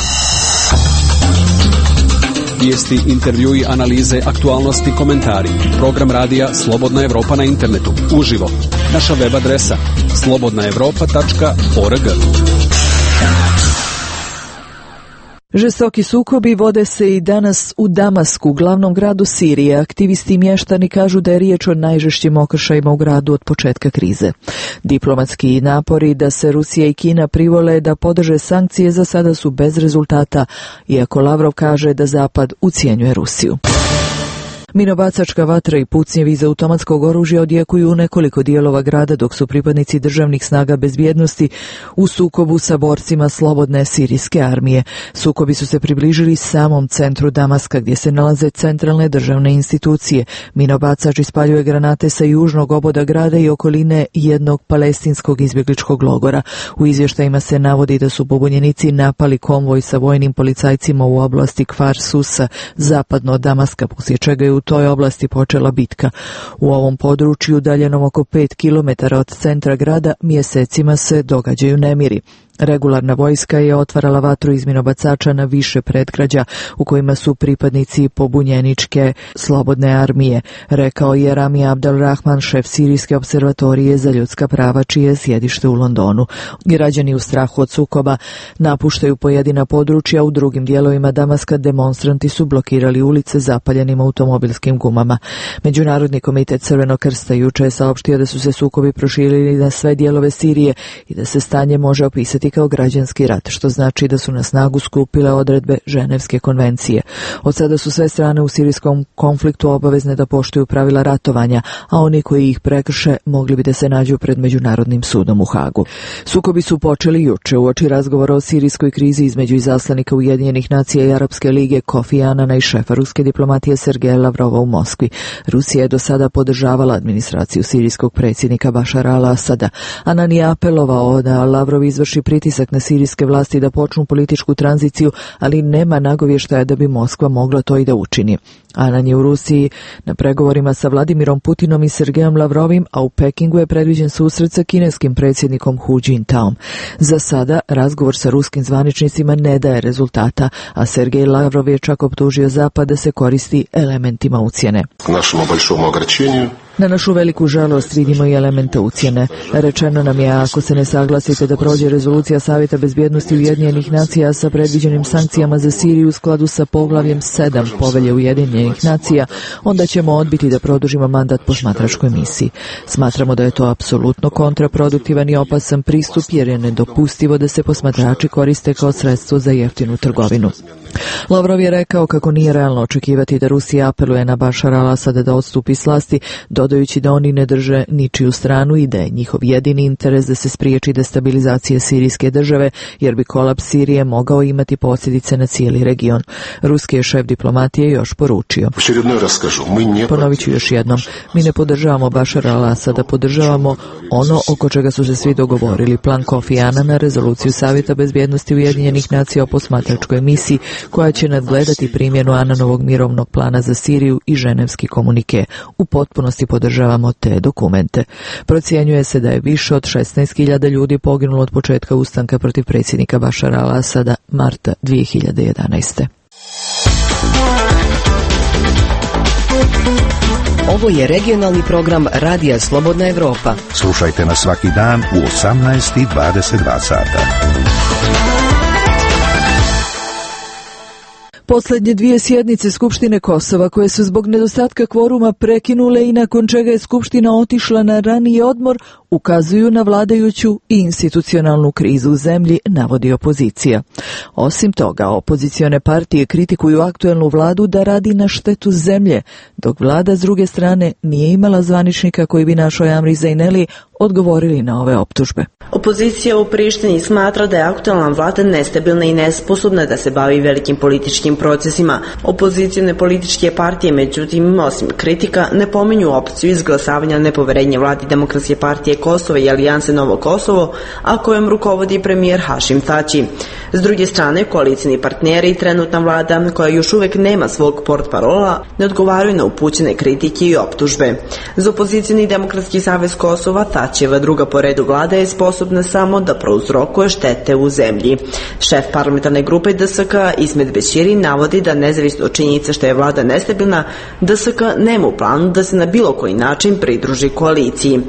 Vijesti, intervjui, analize, aktualnosti, komentari. Program radija Slobodna Evropa na internetu. Uživo. Naša web adresa slobodnaevropa.org. Žestoki sukobi vode se i danas u Damasku, glavnom gradu Sirije. Aktivisti i mještani kažu da je riječ o najžešćim okršajima u gradu od početka krize. Diplomatski napori da se Rusija i Kina privole da podrže sankcije za sada su bez rezultata, iako Lavrov kaže da Zapad ucjenjuje Rusiju. Minobacačka vatra i pucnjevi iz automatskog oružja odjekuju u nekoliko dijelova grada, dok su pripadnici državnih snaga bezbjednosti u sukobu sa borcima slobodne sirijske armije. Sukobi su se približili samom centru Damaska, gdje se nalaze centralne državne institucije. Minobacač ispaljuje granate sa južnog oboda grada i okoline jednog palestinskog izbjegličkog logora. U izvještajima se navodi da su pobunjenici napali konvoj sa vojnim policajcima u oblasti Kfar Susa, zapadno od Damaska, poslije čega je u toj oblasti počela bitka. U ovom području, udaljenom oko 5 km od centra grada, mjesecima se događaju nemiri. Regularna vojska je otvarala vatru iz minobacača na više predgrađa u kojima su pripadnici pobunjeničke slobodne armije, rekao je Rami Abdelrahman, šef Sirijske observatorije za ljudska prava, čije je sjedište u Londonu. Građani u strahu od sukoba napuštaju pojedina područja, u drugim dijelovima Damaska demonstranti su blokirali ulice zapaljenim automobilskim gumama. Međunarodni komitet Crvenog krsta juče je saopštio da su se sukobi proširili na sve dijelove Sirije i da se stanje može opisati tretirati kao građanski rat, što znači da su na snagu stupile odredbe Ženevske konvencije. Od sada su sve strane u sirijskom konfliktu obavezne da poštuju pravila ratovanja, a oni koji ih prekrše mogli bi da se nađu pred Međunarodnim sudom u Hagu. Sukobi su počeli juče uoči razgovora o sirijskoj krizi između izaslanika Ujedinjenih nacija i Arapske lige Kofi Anana i šefa ruske diplomatije Sergeja Lavrova u Moskvi. Rusija je do sada podržavala administraciju sirijskog predsjednika Bašara al-Asada. Anan je apelovao da Lavrov izvrši pritisak na sirijske vlasti da počnu političku tranziciju, ali nema nagovještaja da bi Moskva mogla to i da učini. Anan je u Rusiji na pregovorima sa Vladimirom Putinom i Sergejom Lavrovim, a u Pekingu je predviđen susret sa kineskim predsjednikom Hu Jintaom. Za sada razgovor sa ruskim zvaničnicima ne daje rezultata, a Sergej Lavrov je čak optužio Zapad da se koristi elementima ucjene. Na našu veliku žalost vidimo i elemente ucjene. Rečeno nam je, ako se ne saglasite da prođe rezolucija Savjeta bezbjednosti Ujedinjenih nacija sa predviđenim sankcijama za Siriju u skladu sa poglavljem 7 Povelje Ujedinjenih nacija, onda ćemo odbiti da produžimo mandat posmatračkoj misiji. Smatramo da je to apsolutno kontraproduktivan i opasan pristup, jer je nedopustivo da se posmatrači koriste kao sredstvo za jeftinu trgovinu. Lavrov je rekao kako nije realno očekivati da Rusija apeluje na Bašara al-Asada da odstupi s vlasti, dodajući da oni ne drže ničiju stranu i da je njihov jedini interes da se spriječi destabilizacija sirijske države, jer bi kolaps Sirije mogao imati posljedice na cijeli region. Ruski je šef diplomatije još poručio. Ponovit ću još jednom, mi ne podržavamo Bašara al-Asada, podržavamo ono oko čega su se svi dogovorili, plan Kofi Anana, rezoluciju Savjeta bezbjednosti Ujedinjenih nacija o posmatračkoj misiji, koja će nadgledati primjenu Ananovog mirovnog plana za Siriju i ženevski komunike. U potpunosti podržavamo te dokumente. Procjenjuje se da je više od 16.000 ljudi poginulo od početka ustanka protiv predsjednika Bašara al-Asada marta 2011. Ovo je regionalni program Radija Slobodna Evropa. Slušajte nas svaki dan u 18:22 sata. Posljednje dvije sjednice Skupštine Kosova, koje su zbog nedostatka kvoruma prekinule i nakon čega je Skupština otišla na raniji odmor, ukazuju na vladajuću i institucionalnu krizu u zemlji, navodi opozicija. Osim toga, opozicione partije kritikuju aktuelnu vladu da radi na štetu zemlje, dok vlada s druge strane nije imala zvaničnika koji bi našoj Amri Zaineli odgovorili na ove optužbe. Opozicija u Prištini smatra da je aktualna vlada nestabilna i nesposobna da se bavi velikim političkim procesima. Opozicione političke partije, međutim, osim kritika, ne pominju opciju izglasavanja nepoverenja vladi Demokratske partije Kosova i Alijanse Novo Kosovo, a kojom rukovodi premijer Hašim Tači. S druge strane, koalicijni partneri i trenutna vlada, koja još uvijek nema svog portparola, ne odgovaraju na upućene kritike i optužbe. Za opozicijni Demokratski savez Kosova, Tačeva druga po redu vlada je sposobna samo da prouzrokuje štete u zemlji. Šef parlamentarne grupe DSK Ismet Bećiri navodi da nezavisno od činjenice što je vlada nestabilna, DSK nema u planu da se na bilo koji način pridruži koaliciji.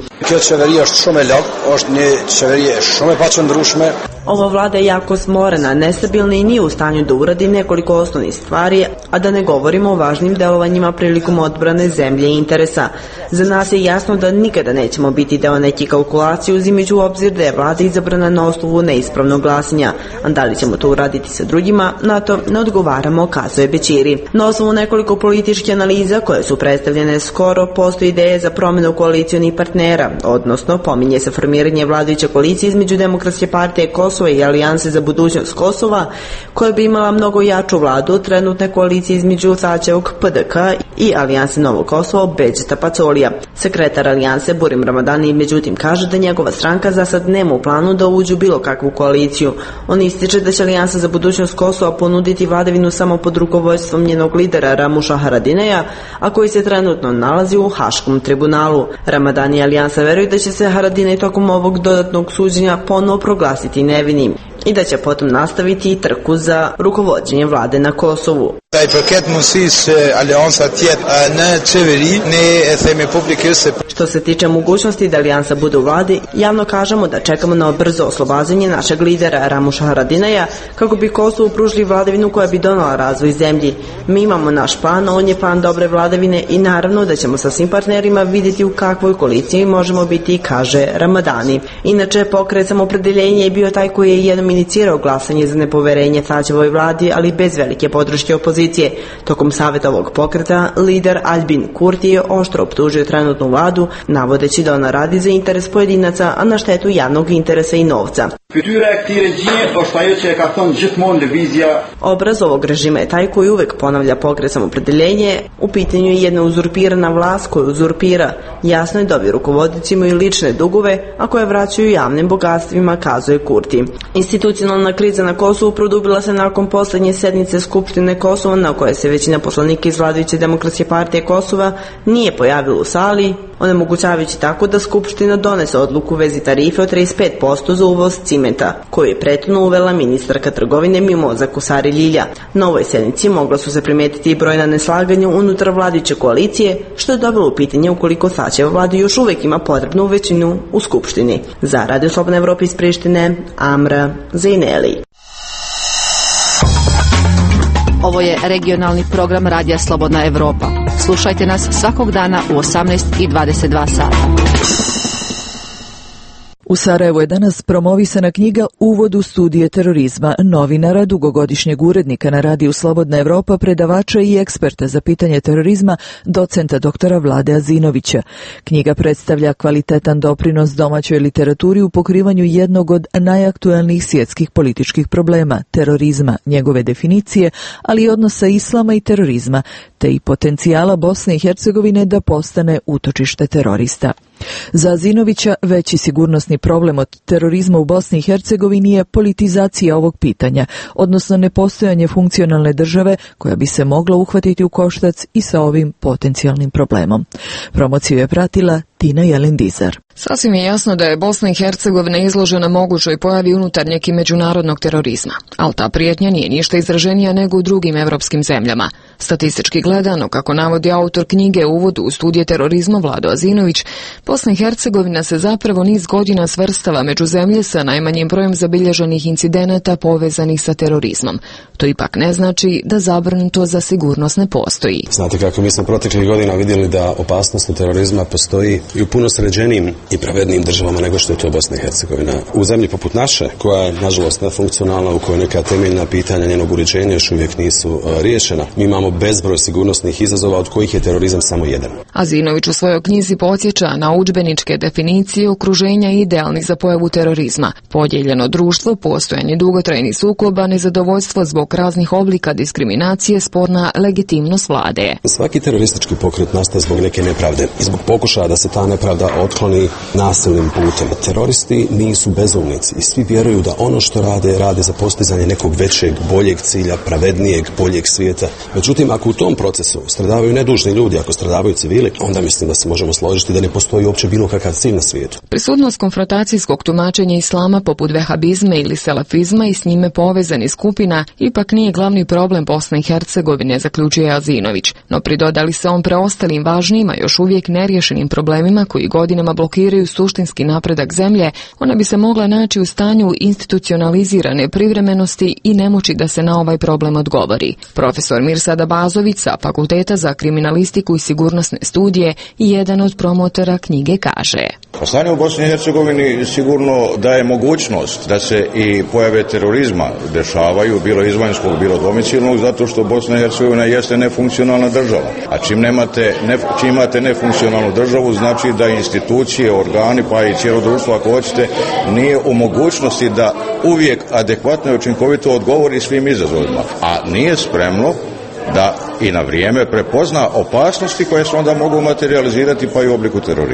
Ova vlada je jako smorena, nestabilna i nije u stanju da uradi nekoliko osnovnih stvari, a da ne govorimo o važnim delovanjima prilikom odbrane zemlje i interesa. Za nas je jasno da nikada nećemo biti deo neke kalkulacije, uzimajući u obzir da je vlada izabrana na osnovu neispravnog glasanja. A da li ćemo to uraditi sa drugima, na to ne odgovaramo, kazuje Bećiri. Na osnovu nekoliko političkih analiza koje su predstavljene skoro, postoji ideje za promjenu koalicijonih partnera, odnosno pominje se formiranje vladajuće koalicije između Demokratske partije Kosova i Alijanse za budućnost Kosova, koja bi imala mnogo jaču vladu od trenutne koalicije između Tačevog PDK i Alijanse Novo Kosovo Beđeta Pacolija. Sekretar Alijanse Burim Ramadani međutim kaže da njegova stranka za sad nema u planu da uđu bilo kakvu koaliciju. On ističe da će Alijansa za budućnost Kosova ponuditi vladavinu samo pod rukovodstvom njenog lidera Ramuša Haradineja, a koji se trenutno nalazi u Haškom tribunalu. Ramadani i Alijansa veruju da će se Haradinej tokom ovog dodatnog suđenja ponovo proglasiti nevinim i da će potom nastaviti i trku za rukovođenje vlade na Kosovu. Što se tiče mogućnosti da alijansa bude u vladi, javno kažemo da čekamo na brzo oslobađanje našeg lidera Ramuša Haradinaja kako bi Kosovu pružili vladavinu koja bi donala razvoj zemlji. Mi imamo naš plan, on je plan dobre vladavine i naravno da ćemo sa svim partnerima vidjeti u kakvoj koaliciji možemo biti, kaže Ramadani. Inače, pokret Samoopredeljenje je bio taj koji je jednom inicirao glasanje za nepoverenje Taćevoj vladi, ali bez velike podrške opozicije. Tokom savjeta ovog pokreta, lider Albin Kurti je oštro optužio trenutnu vladu, navodeći da ona radi za interes pojedinaca, a na štetu javnog interesa i novca. Obraz ovog režima je taj koji uvek ponavlja pokret Samoopredeljenje. U pitanju je jedna uzurpirana vlast koju uzurpira. Jasno je da ovi rukovodnici imaju lične dugove, a koje vraćaju javnim bogatstvima, kazuje Kurti. Institucionalna kriza na Kosovu produbila se nakon posljednje sednice Skupštine Kosova, na koje se većina poslanika iz vladajuće Demokratske partije Kosova nije pojavila u sali, onemogućavajući tako da Skupština donese odluku u vezi tarife od 35% za uvoz cimenta, koju je prethodno uvela ministarka trgovine Mimoza Kosari Ljilja. Na ovoj sednici mogla su se primetiti i brojna neslaganja unutar vladajuće koalicije, što je dobilo u pitanje ukoliko Taćeva vlada još uvijek ima potrebnu većinu u Skupštini. Za Radio Slobodna Evropa iz Prištine, Amra Zejneli. Ovo je regionalni program Radija Slobodna Evropa. Slušajte nas svakog dana u 18:22 sata. U Sarajevu je danas promovisana knjiga Uvod u studije terorizma novinara, dugogodišnjeg urednika na Radiju Slobodna Evropa, predavača i eksperta za pitanje terorizma, docenta doktora Vlade Azinovića. Knjiga predstavlja kvalitetan doprinos domaćoj literaturi u pokrivanju jednog od najaktuelnijih svjetskih političkih problema, terorizma, njegove definicije, ali i odnosa islama i terorizma, te i potencijala Bosne i Hercegovine da postane utočište terorista. Za Azinovića veći sigurnosni problem od terorizma u Bosni i Hercegovini je politizacija ovog pitanja, odnosno nepostojanje funkcionalne države koja bi se mogla uhvatiti u koštac i sa ovim potencijalnim problemom. Promociju je pratila Tina Jelindizar. Sasvim je jasno da je Bosna i Hercegovina izložena mogućoj pojavi unutarnjeg i međunarodnog terorizma, ali ta prijetnja nije ništa izraženija nego u drugim evropskim zemljama. Statistički gledano, kako navodi autor knjige Uvodu u studije terorizma Vlado Azinović, Bosna i Hercegovina se zapravo niz godina svrstava među zemlje sa najmanjim brojem zabilježenih incidenata povezanih sa terorizmom. To ipak ne znači da zabrinutost za sigurnost ne postoji. Znate kako mi smo proteklih godina vidjeli da opasnost od terorizma postoji i u puno sređenijim i pravednijim državama nego što je to Bosna i Hercegovina. U zemlji poput naše, koja je nažalost nefunkcionalna, u kojoj neka temeljna pitanja njenog uređenja još uvijek nisu riješena, mi imamo bezbroj sigurnosnih izazova od kojih je terorizam samo jedan. Azinović u svojoj knjizi podsjeća na udžbeničke definicije okruženja idealnih za pojavu terorizma: podijeljeno društvo, postojanje dugotrajnih sukoba, nezadovoljstvo zbog raznih oblika diskriminacije, sporna legitimnost vlade. Svaki teroristički pokret nastaje zbog neke nepravde i zbog pokušaja da se ta nepravda otkloni nasilnim putem. Teroristi nisu bezumnici i svi vjeruju da ono što rade za postizanje nekog većeg, boljeg cilja, pravednijeg, boljeg svijeta. Međutim, ako u tom procesu stradavaju nedužni ljudi, ako stradavaju civili, onda mislim da se možemo složiti da ne postoji uopće bilo kakav cilj na svijetu. Prisutnost konfrontacijskog tumačenja islama poput vehabizma ili selafizma i s njime povezani skupina ipak nije glavni problem Bosne i Hercegovine, zaključuje Azinović, no pridodali se on preostalim važnijima, još uvijek neriješenim problemima koji godinama blokiraju suštinski napredak zemlje, ona bi se mogla naći u stanju institucionalizirane privremenosti i nemoći da se na ovaj problem odgovori. Profesor Mirsad Abazović sa Fakulteta za kriminalistiku i sigurnosne studije i jedan od promotora knjige kaže: Stanje u Bosni i Hercegovini sigurno daje mogućnost da se i pojave terorizma dešavaju, bilo izvanjskog, bilo domicilnog, zato što Bosna i Hercegovina jeste nefunkcionalna država. A čim imate nefunkcionalnu državu, znači da institucije, organi, pa i cijelo društvo, ako hoćete, nije u mogućnosti da uvijek adekvatno i učinkovito odgovori svim izazovima, a nije spremno da i na vrijeme prepozna opasnosti koje se onda mogu materializirati pa i u obliku terorizma. U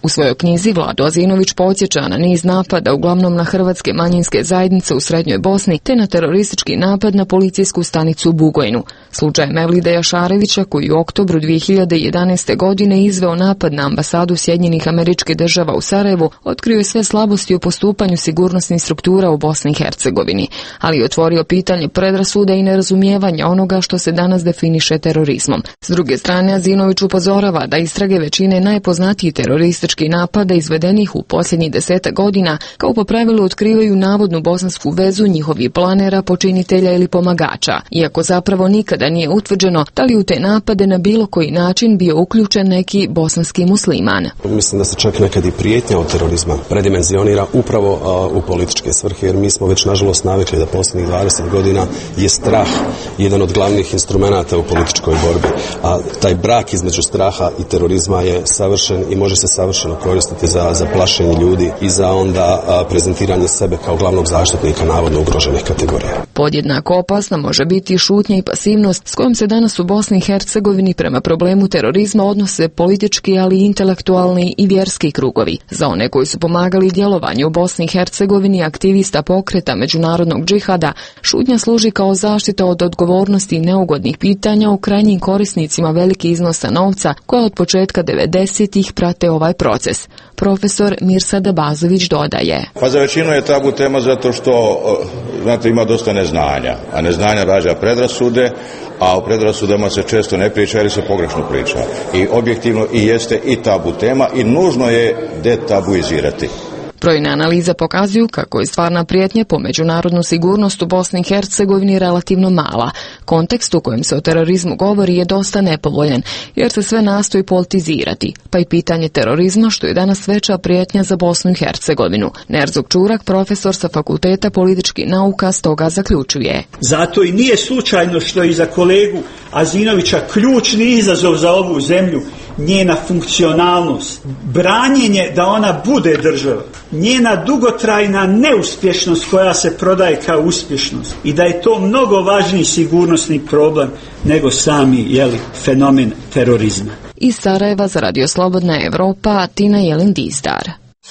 U svojoj knjizi Vlado Azinović podsjeća na niz napada, uglavnom na hrvatske manjinske zajednice u Srednjoj Bosni, te na teroristički napad na policijsku stanicu u Bugojnu. Slučaj Mevlide Jašarevića, koji u oktobru 2011. godine izveo napad na ambasadu Sjedinjenih Američkih Država u Sarajevu, otkrio je sve slabosti u postupanju sigurnosnih struktura u Bosni i Hercegovini, ali je otvorio pitanje predrasuda i nerazumijevanja onoga što se danas definiše terorizmom. S druge strane, Azinović upozorava da istrage većine najpoznatijih terorističkih napada izvedenih u posljednjih 10 godina kao po pravilu otkrivaju navodnu bosansku vezu njihovih planera, počinitelja ili pomagača, iako zapravo nikada nije utvrđeno da li u te napade na bilo koji način bio uključen neki bosanski musliman. Mislim da se čak nekad i prijetnja od terorizma predimenzionira upravo u političke svrhe, jer mi smo već nažalost navikli da posljednjih 20 godina je strah jedan od glavnih instrumenata u političkoj borbi, a taj brak između straha i terorizma je savršen i može se savršeno koristiti za plašenje ljudi i za onda prezentiranje sebe kao glavnog zaštitnika navodno ugroženih kategorija. Podjednako opasna može biti i šutnja i pasivnost s kojom se danas u Bosni i Hercegovini prema problemu terorizma odnose politički, ali i intelektualni i vjerski krugovi. Za one koji su pomagali djelovanju u Bosni i Hercegovini aktivista pokreta međunarodnog džihada, šutnja služi kao zaštita od odgovornosti i neugodnih pitanja u krajnjim korisnicima velikih iznosa novca koja od početka 90-ih prate ovaj proces. Profesor Mirsad Abazović dodaje. Pa za većinu je tabu tema zato što, znate, ima dosta neznanja, a neznanja rađa predrasude, a o predrasudama se često ne priča ili se pogrešno priča. I objektivno i jeste i tabu tema i nužno je detabuizirati. Brojne analize pokazuju kako je stvarna prijetnja po međunarodnu sigurnost u Bosni i Hercegovini relativno mala. Kontekst u kojem se o terorizmu govori je dosta nepovoljan, jer se sve nastoji politizirati, pa i pitanje terorizma, što je danas veća prijetnja za Bosnu i Hercegovinu. Nerzog Čurak, profesor sa Fakulteta političkih nauka, stoga zaključuje. Zato i nije slučajno što je za kolegu Azinovića ključni izazov za ovu zemlju njena funkcionalnost, branjenje da ona bude država, njena dugotrajna neuspješnost koja se prodaje kao uspješnost i da je to mnogo važniji sigurnosni problem nego sami fenomen terorizma. Iz Sarajeva za Radio Slobodna Evropa, Tina Jelin Dizdar.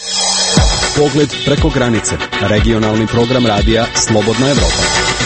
Pogled preko granice. Regionalni program radija Slobodna Evropa.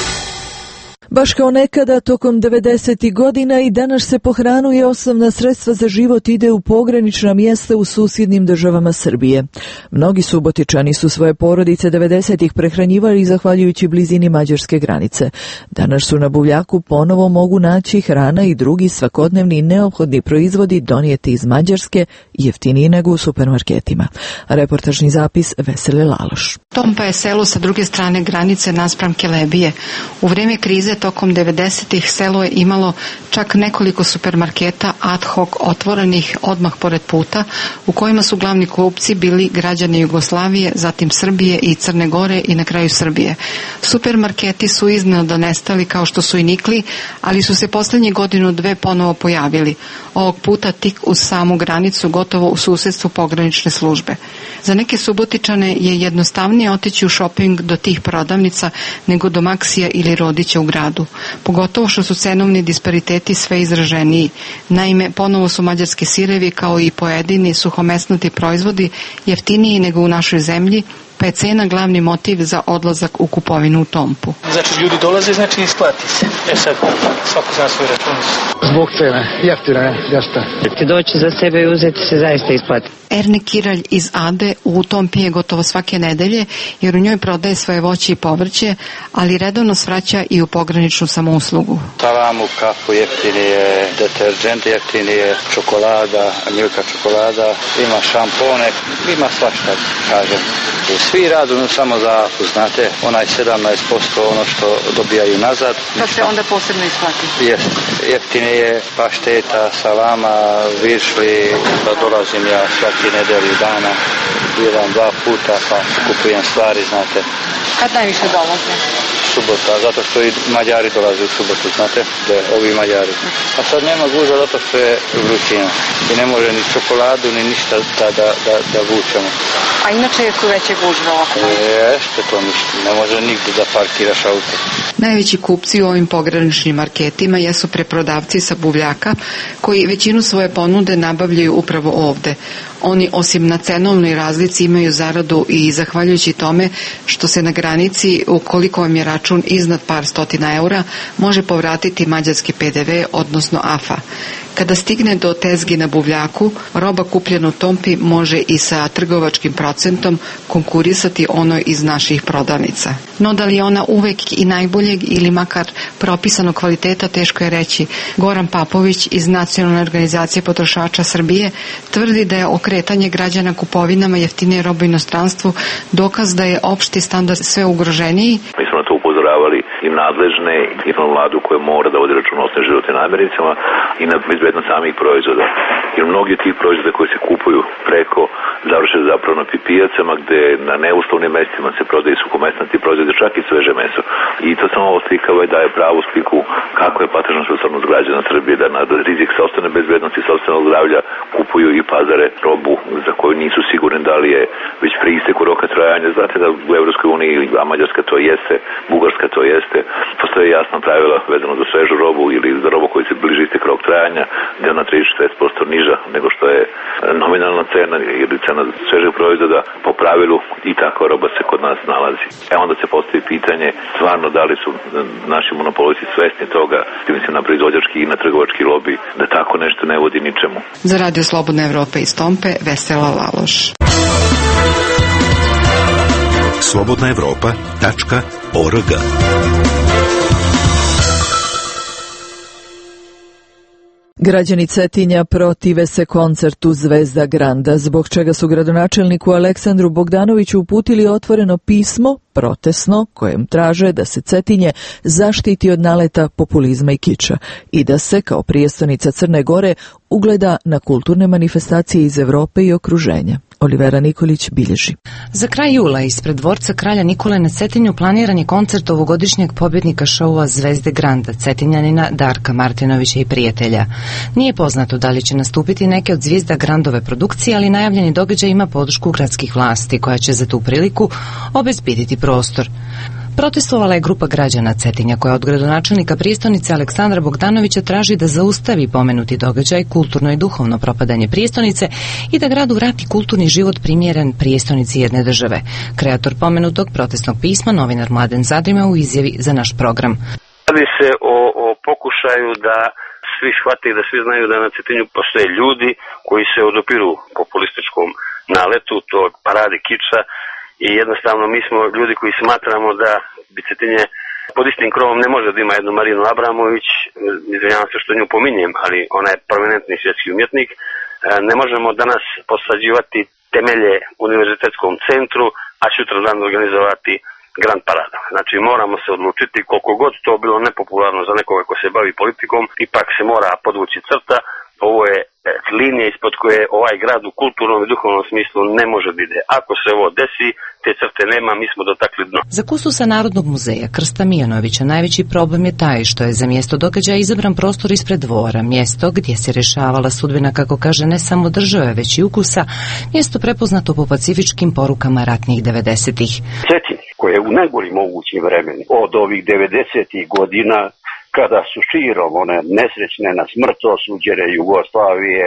Baš kao nekada, tokom 90. godina i danas se pohranjuje osnovna sredstva za život ide u pogranična mjesta u susjednim državama Srbije. Mnogi Subotičani su svoje porodice 90-ih prehranjivali zahvaljujući blizini mađarske granice. Danas su na buvljaku ponovo mogu naći hrana i drugi svakodnevni neophodni proizvodi donijeti iz Mađarske jeftiniji nego u supermarketima. Reportažni zapis Vesele Laloš. Tompa je selo sa druge strane granice naspram Kelebije. U vrijeme krize tokom 90-ih selo je imalo čak nekoliko supermarketa ad hoc otvorenih odmah pored puta, u kojima su glavni kupci bili građani Jugoslavije, zatim Srbije i Crne Gore i na kraju Srbije. Supermarketi su iznenada nestali kao što su i nikli, ali su se posljednjih godinu dve ponovo pojavili. Ovog puta tik uz samu granicu, gotovo u susjedstvu pogranične službe. Za neke Subotičane je jednostavnije otići u šoping do tih prodavnica nego do Maksija ili Rodića u gradu. Pogotovo što su cenovni dispariteti sve izraženiji. Naime, ponovo su mađarski sirevi kao i pojedini suhomesnati proizvodi jeftiniji nego u našoj zemlji, pa je cena glavni motiv za odlazak u kupovinu u Tompu. Znači ljudi dolaze, znači isplati se. Sad svako zna svoj račun. Zbog cene, jeftine, jeste. Doći za sebe i uzeti se zaista isplati. Erne Kiralj iz Ade u Tompi je gotovo svake nedelje, jer u njoj prodaje svoje voće i povrće, ali redovno svraća i u pograničnu samouslugu. Talamu, kafu, jeftinije, deterđent jeftinije, čokolada, Milka čokolada, ima šampone, ima svašta, kažem. Svi radu samo za, znate, onaj 17% ono što dobijaju nazad. To se onda posebno isplati? Jeftinije pašteta, salama, višli, da dolazim ja svaki nedelju dana, 1-2 puta pa kupujem stvari, znate. Kad najviše dolaze? subota, zato što i Mađari dolaze u subotu, znate, da ovi Mađari. A sad nema gužva zato što je vrućina i ne može ni čokoladu ni ništa da vučemo. A inače su veće gužve oko? Jeste to ništa, ne može nigde da parkiraš auto. Najveći kupci u ovim pograničnim marketima jesu preprodavci sa buvljaka koji većinu svoje ponude nabavljaju upravo ovde. Oni osim na cenovnoj razlici imaju zaradu i zahvaljujući tome što se na granici, ukoliko vam je račun iznad par stotina eura, može povratiti mađarski PDV, odnosno AFA. Kada stigne do tezgi na buvljaku, roba kupljena u Tompi može i sa trgovačkim procentom konkurisati onoj iz naših prodavnica. No da li je ona uvek i najboljeg ili makar propisanog kvaliteta, teško je reći. Goran Papović iz Nacionalne organizacije potrošača Srbije tvrdi da je okretanje građana kupovinama jeftinije robe u inostranstvu dokaz da je opšti standard sve ugroženiji. Mi smo na to upozoravali i nadležne i na vladu koja mora da vodi račun o osnovnim životnim namirnicama i na bezbednost samih proizvoda. Jer mnogi tih proizvoda koji se kupuju preko završe zapravo na pijacama gde na neuslovnim mestima se prodaju suhomesnati proizvode, čak i sveže meso. I to samo oslikava i daje pravu sliku kako je platežna sposobnost građana Srbije da na rizik sopstvene bezbednosti, sopstvenog zdravlja kupuju i pazare robu za koju nisu sigurni da li je već pri isteku roka trajanja. Znate da u Evropskoj uniji, a Mađarska to jeste, Bugarska to jeste, postoje jasna pravila vezano za svežu robu ili za robu koji se bliži istek rok trajanja, gde je ona 30-40% niža nego što je nominalna cena ili cena svežeg proizvoda po pravilu i takva roba se kod nas nalazi. Onda se postavi pitanje stvarno da li su naši monopolisti svesni toga, mislim na proizvođački i na trgovački lobi, da tako nešto ne vodi ničemu. Za Radio Slobodna Evropa iz Tompe, Vesela Laloš. slobodnaevropa.org. Građani Cetinja protive se koncertu Zvezda Granda, zbog čega su gradonačelniku Aleksandru Bogdanoviću uputili otvoreno pismo, protesno, kojem traže da se Cetinje zaštiti od naleta populizma i kiča i da se, kao prijestonica Crne Gore, ugleda na kulturne manifestacije iz Evrope i okruženja. Olivera Nikolić bilježi. Za kraj jula ispred dvorca kralja Nikole na Cetinju planiran je koncert ovogodišnjeg pobjednika šoua Zvezde Granda, Cetinjanina Darka Martinovića i prijatelja. Nije poznato da li će nastupiti neke od zvijezda Grandove produkcije, ali najavljeni događaj ima podršku gradskih vlasti, koja će za tu priliku obezbediti prostor. Protestovala je grupa građana Cetinja koja od gradonačelnika prijestolnice Aleksandra Bogdanovića traži da zaustavi pomenuti događaj, kulturno i duhovno propadanje prijestolnice i da gradu vrati kulturni život primjeren prijestolnici jedne države. Kreator pomenutog protestnog pisma, novinar Mladen Zadrima, u izjavi za naš program. Radi se o pokušaju da svi shvate i da svi znaju da na Cetinju postoje ljudi koji se odupiru populističkom naletu, tog parade kiča. I jednostavno mi smo ljudi koji smatramo da bi Cetinje pod istim krovom ne može da ima jednu Marinu Abramović, izvinjavam se što nju pominjem, ali ona je prominentni svjetski umjetnik. Ne možemo danas posađivati temelje univerzitetskom centru, a sutra dan organizovati Grand Parada. Znači moramo se odlučiti, koliko god to bilo nepopularno za nekoga ko se bavi politikom, ipak se mora podvući crta. Ovo je linija ispod koje ovaj grad u kulturnom i duhovnom smislu ne može da ide. Ako se ovo desi, te crte nema, mi smo dotakli dno. Za kustosa Narodnog muzeja Krsta Mijanovića najveći problem je taj što je za mjesto događaja izabran prostor ispred dvora, mjesto gdje se rešavala sudbina, kako kaže, ne samo države, već i ukusa, mjesto prepoznato po pacifičkim porukama ratnih 90-ih. Cetinje, koje je u najboljim mogućim vremeni od ovih 90-ih godina, kada su širom one nesrećne na smrt osuđene Jugoslavije,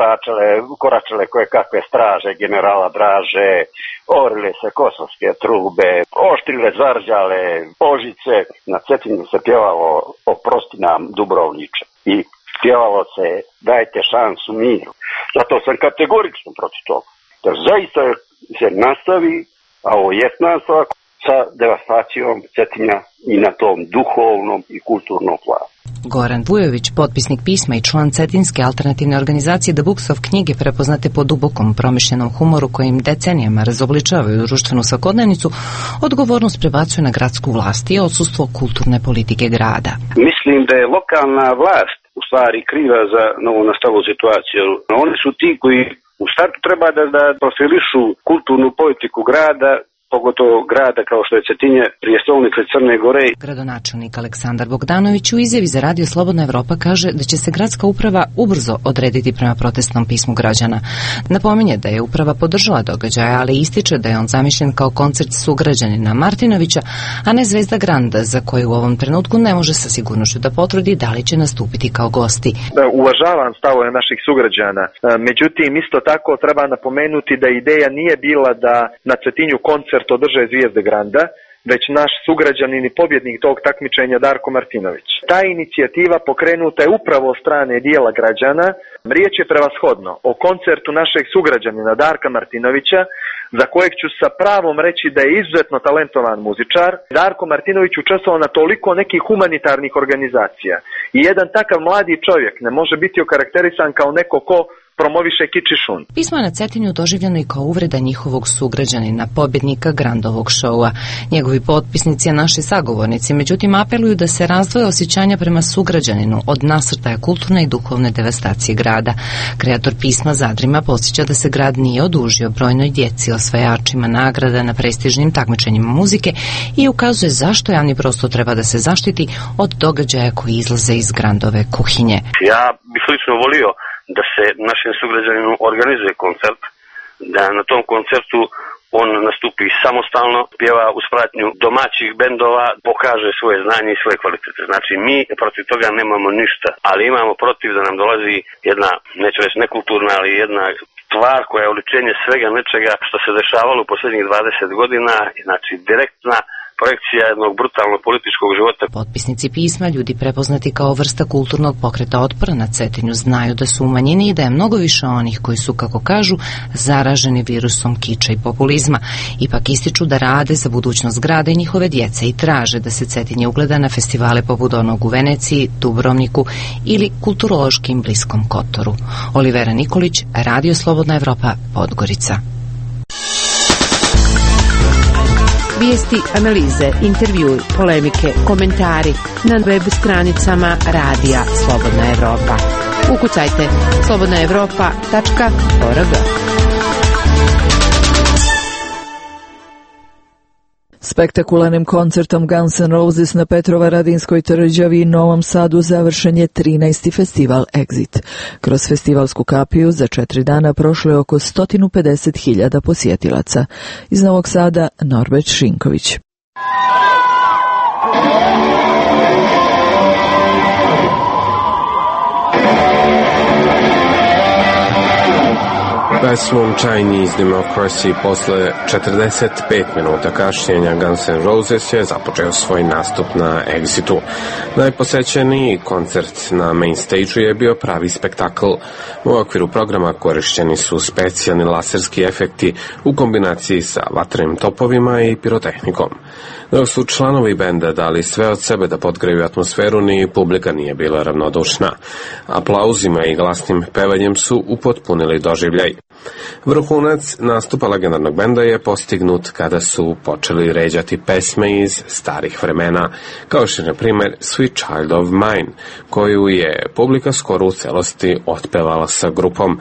koračale koje kakve straže generala Draže, orile se kosovske trube, oštrile zarđale Božice, na Cetinju se pjevalo Oprosti nam Dubrovniče i pjevalo se Dajte šansu miru. Zato sam kategorično protiv toga. Da zaista se nastavi, a ovo je nastavak, sa devastacijom Cetinja i na tom duhovnom i kulturnom planu. Goran Vujović, potpisnik pisma i član Cetinske alternativne organizacije The Books of knjige prepoznate po dubokom promišljenom humoru kojim decenijama razobličavaju društvenu svakodnevnicu, odgovornost prebacuje na gradsku vlast i odsustvo kulturne politike grada. Mislim da je lokalna vlast u stvari kriva za novonastalu situaciju. Oni su ti koji u startu treba da profilišu kulturnu politiku grada pogotovo grada kao što je Cetinje, prijestolnice Crne Gore. Gradonačelnik Aleksandar Bogdanović u izjavi za Radio Slobodna Evropa kaže da će se gradska uprava ubrzo odrediti prema protestnom pismu građana. Napominje da je uprava podržala događaje, ali ističe da je on zamišljen kao koncert sugrađanina Martinovića, a ne Zvezda Granda, za koju u ovom trenutku ne može sa sigurnošću da potvrdi da li će nastupiti kao gosti. Uvažavam stavove naših sugrađana, međutim isto tako treba napomenuti da ideja nije bila da na Cetinju koncert održe Zvijezde Granda, već naš sugrađanin i pobjednik tog takmičenja Darko Martinović. Ta inicijativa pokrenuta je upravo od strane dijela građana. Riječ je prevashodno o koncertu našeg sugrađanina Darka Martinovića, za kojeg ću sa pravom reći da je izuzetno talentovan muzičar. Darko Martinović učestvovao na toliko nekih humanitarnih organizacija i jedan takav mladi čovjek ne može biti okarakterisan kao neko ko promoviše kič i šund. Pismo je na Cetinju doživljeno i kao uvreda njihovog sugrađanina, pobjednika Grandovog šoua. Njegovi potpisnici, a naši sagovornici, međutim apeluju da se razdvoje osjećanja prema sugrađaninu od nasrtaja kulturne i duhovne devastacije grada. Kreator pisma Zadrima podsjeća da se grad nije odužio brojnoj djeci, osvajačima nagrada na prestižnim takmičenjima muzike i ukazuje zašto javni prostor treba da se zaštiti od događaja koji izlaze iz Grandove kuhinje. Ja bih lično volio da se našim sugrađaninu organizuje koncert, da na tom koncertu on nastupi samostalno, pjeva uz pratnju domaćih bendova, pokaže svoje znanje i svoje kvalitete. Znači mi protiv toga nemamo ništa, ali imamo protiv da nam dolazi jedna, neću reći nekulturna, ali jedna stvar koja je oličenje svega nečega što se dešavalo u posljednjih 20 godina, znači direktna projekcija jednog brutalnog političkog života. Potpisnici pisma, ljudi prepoznati kao vrsta kulturnog pokreta otpora na Cetinju, znaju da su u manjini i da je mnogo više onih koji su, kako kažu, zaraženi virusom kiča i populizma. Ipak ističu da rade za budućnost grada i njihove djece i traže da se Cetinje ugleda na festivale poput onog u Veneciji, Dubrovniku ili kulturološkim Bliskom Kotoru. Olivera Nikolić, Radio Slobodna Evropa, Podgorica. Vijesti, analize, intervjui, polemike, komentari na web stranicama Radija Slobodna Evropa. Ukucajte slobodnaevropa.org. Spektakularnim koncertom Guns N' Roses na Petrovaradinskoj tvrđavi i Novom Sadu završen je 13. festival Exit. Kroz festivalsku kapiju za 4 dana prošlo je oko 150.000 posjetilaca. Iz Novog Sada Norbert Šinković. Pesmom Chinese Democracy posle 45 minuta kašnjenja Guns N' Roses je započeo svoj nastup na Exitu. Najposećeniji koncert na main stage-u je bio pravi spektakl. U okviru programa korišćeni su specijalni laserski efekti u kombinaciji sa vatrenim topovima i pirotehnikom. Dok su članovi benda dali sve od sebe da potgraju atmosferu, ni publika nije bila ravnodušna. Aplauzima i glasnim pevanjem su upotpunili doživljaj. Vrhunac nastupa legendarnog benda je postignut kada su počeli ređati pesme iz starih vremena, kao što je na primjer Sweet Child of Mine, koju je publika skoro u celosti otpevala sa grupom.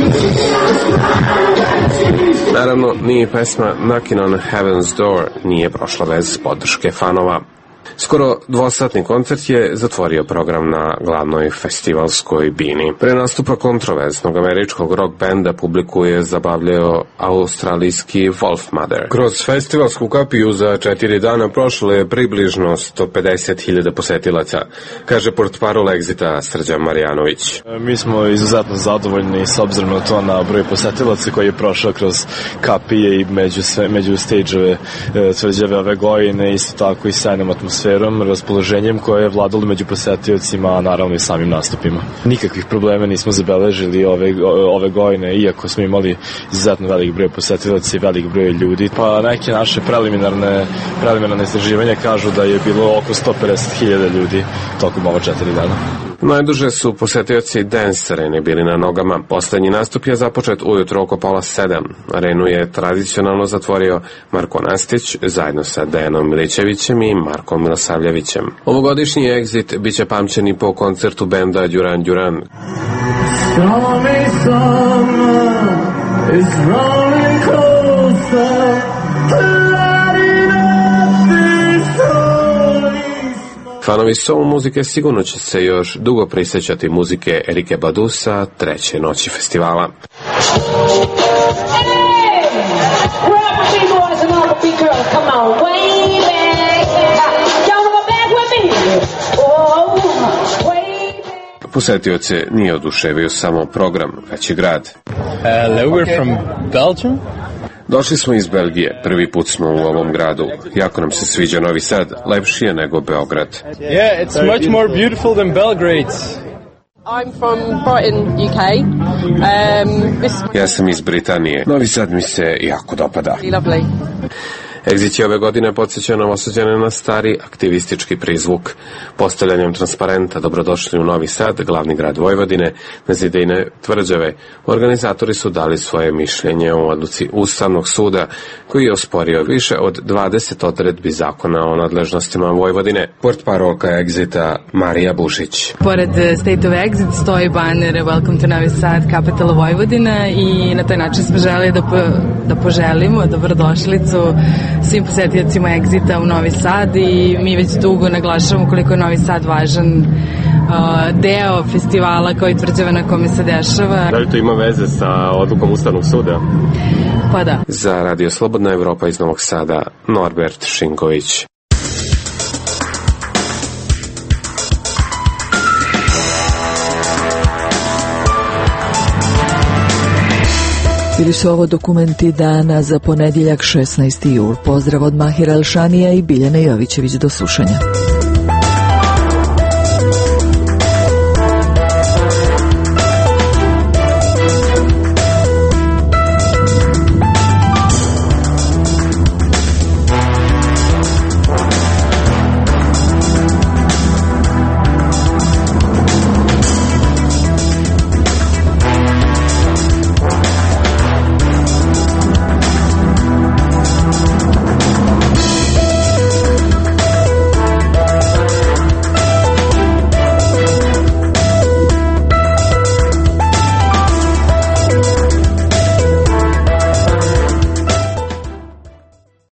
Naravno, ni pesma Knocking on Heaven's Door nije prošla bez podrške fanova. Skoro dvosatni koncert je zatvorio program na glavnoj festivalskoj bini. Pre nastupa kontroverznog američkog rock benda publiku je zabavljao australijski Wolfmother. Kroz festivalsku kapiju za 4 dana prošlo je približno 150.000 posetilaca, kaže portparol Exita Srđan Marjanović. Mi smo izuzetno zadovoljni s obzirom na to na broj posetilaca koji je prošao kroz kapije i među stage-ove tvrđave ove godine, isto tako i sajnom atmosferom, raspoloženjem koje je vladalo među posetiocima, a naravno i samim nastupima. Nikakvih problema nismo zabeležili ove godine, iako smo imali izuzetno velik broj posetilaca i velik broj ljudi. Pa neke naše preliminarne istraživanja kažu da je bilo oko 150.000 ljudi tokom ova 4 dana. Najduže su posetioci Dance Arene bili na nogama. Poslednji nastup je započet ujutro oko 6:30. Arenu je tradicionalno zatvorio Marko Nastić zajedno sa Dejanom Milićevićem i Markom Milosavljevićem. Ovogodišnji Exit biće pamćen i po koncertu benda Duran Duran. Stormy summer is rolling closer. Fanovi soul muzike sigurno će se još dugo prisjećati muzike Erike Badu sa treće noći festivala. Posetioce nije oduševio samo program, već i grad. Hello, we're from Belgium. Došli smo iz Belgije, prvi put smo u ovom gradu. Jako nam se sviđa Novi Sad, lepši je nego Beograd. Yeah, it's much more beautiful than Belgrade. I'm from Brighton, UK. Ja sam iz Britanije. Novi Sad mi se jako dopada. Lovely. Exit je ove godine podsjeća Novosađane na stari aktivistički prizvuk. Postavljanjem transparenta Dobrodošli u Novi Sad, glavni grad Vojvodine, na Zidejne tvrđave, organizatori su dali svoje mišljenje o odluci Ustavnog suda, koji je osporio više od 20 odredbi zakona o nadležnostima Vojvodine. Portparolka Exita Marija Bušić. Pored State of Exit stoji baner Welcome to Novi Sad, capital Vojvodina, i na taj način smo želeli da poželimo dobrodošlicu svim posetiocima Exita u Novi Sad, i mi već dugo naglašavamo koliko je Novi Sad važan deo festivala kao i tvrđava na kome se dešava. Da li to ima veze sa odlukom Ustavnog suda? Pa da. Za Radio Slobodna Evropa iz Novog Sada, Norbert Šinković. Bili su ovo dokumenti dana za ponedjeljak 16. jul. Pozdrav od Mahira Elšanija i Biljane Jovićević, do slušanja.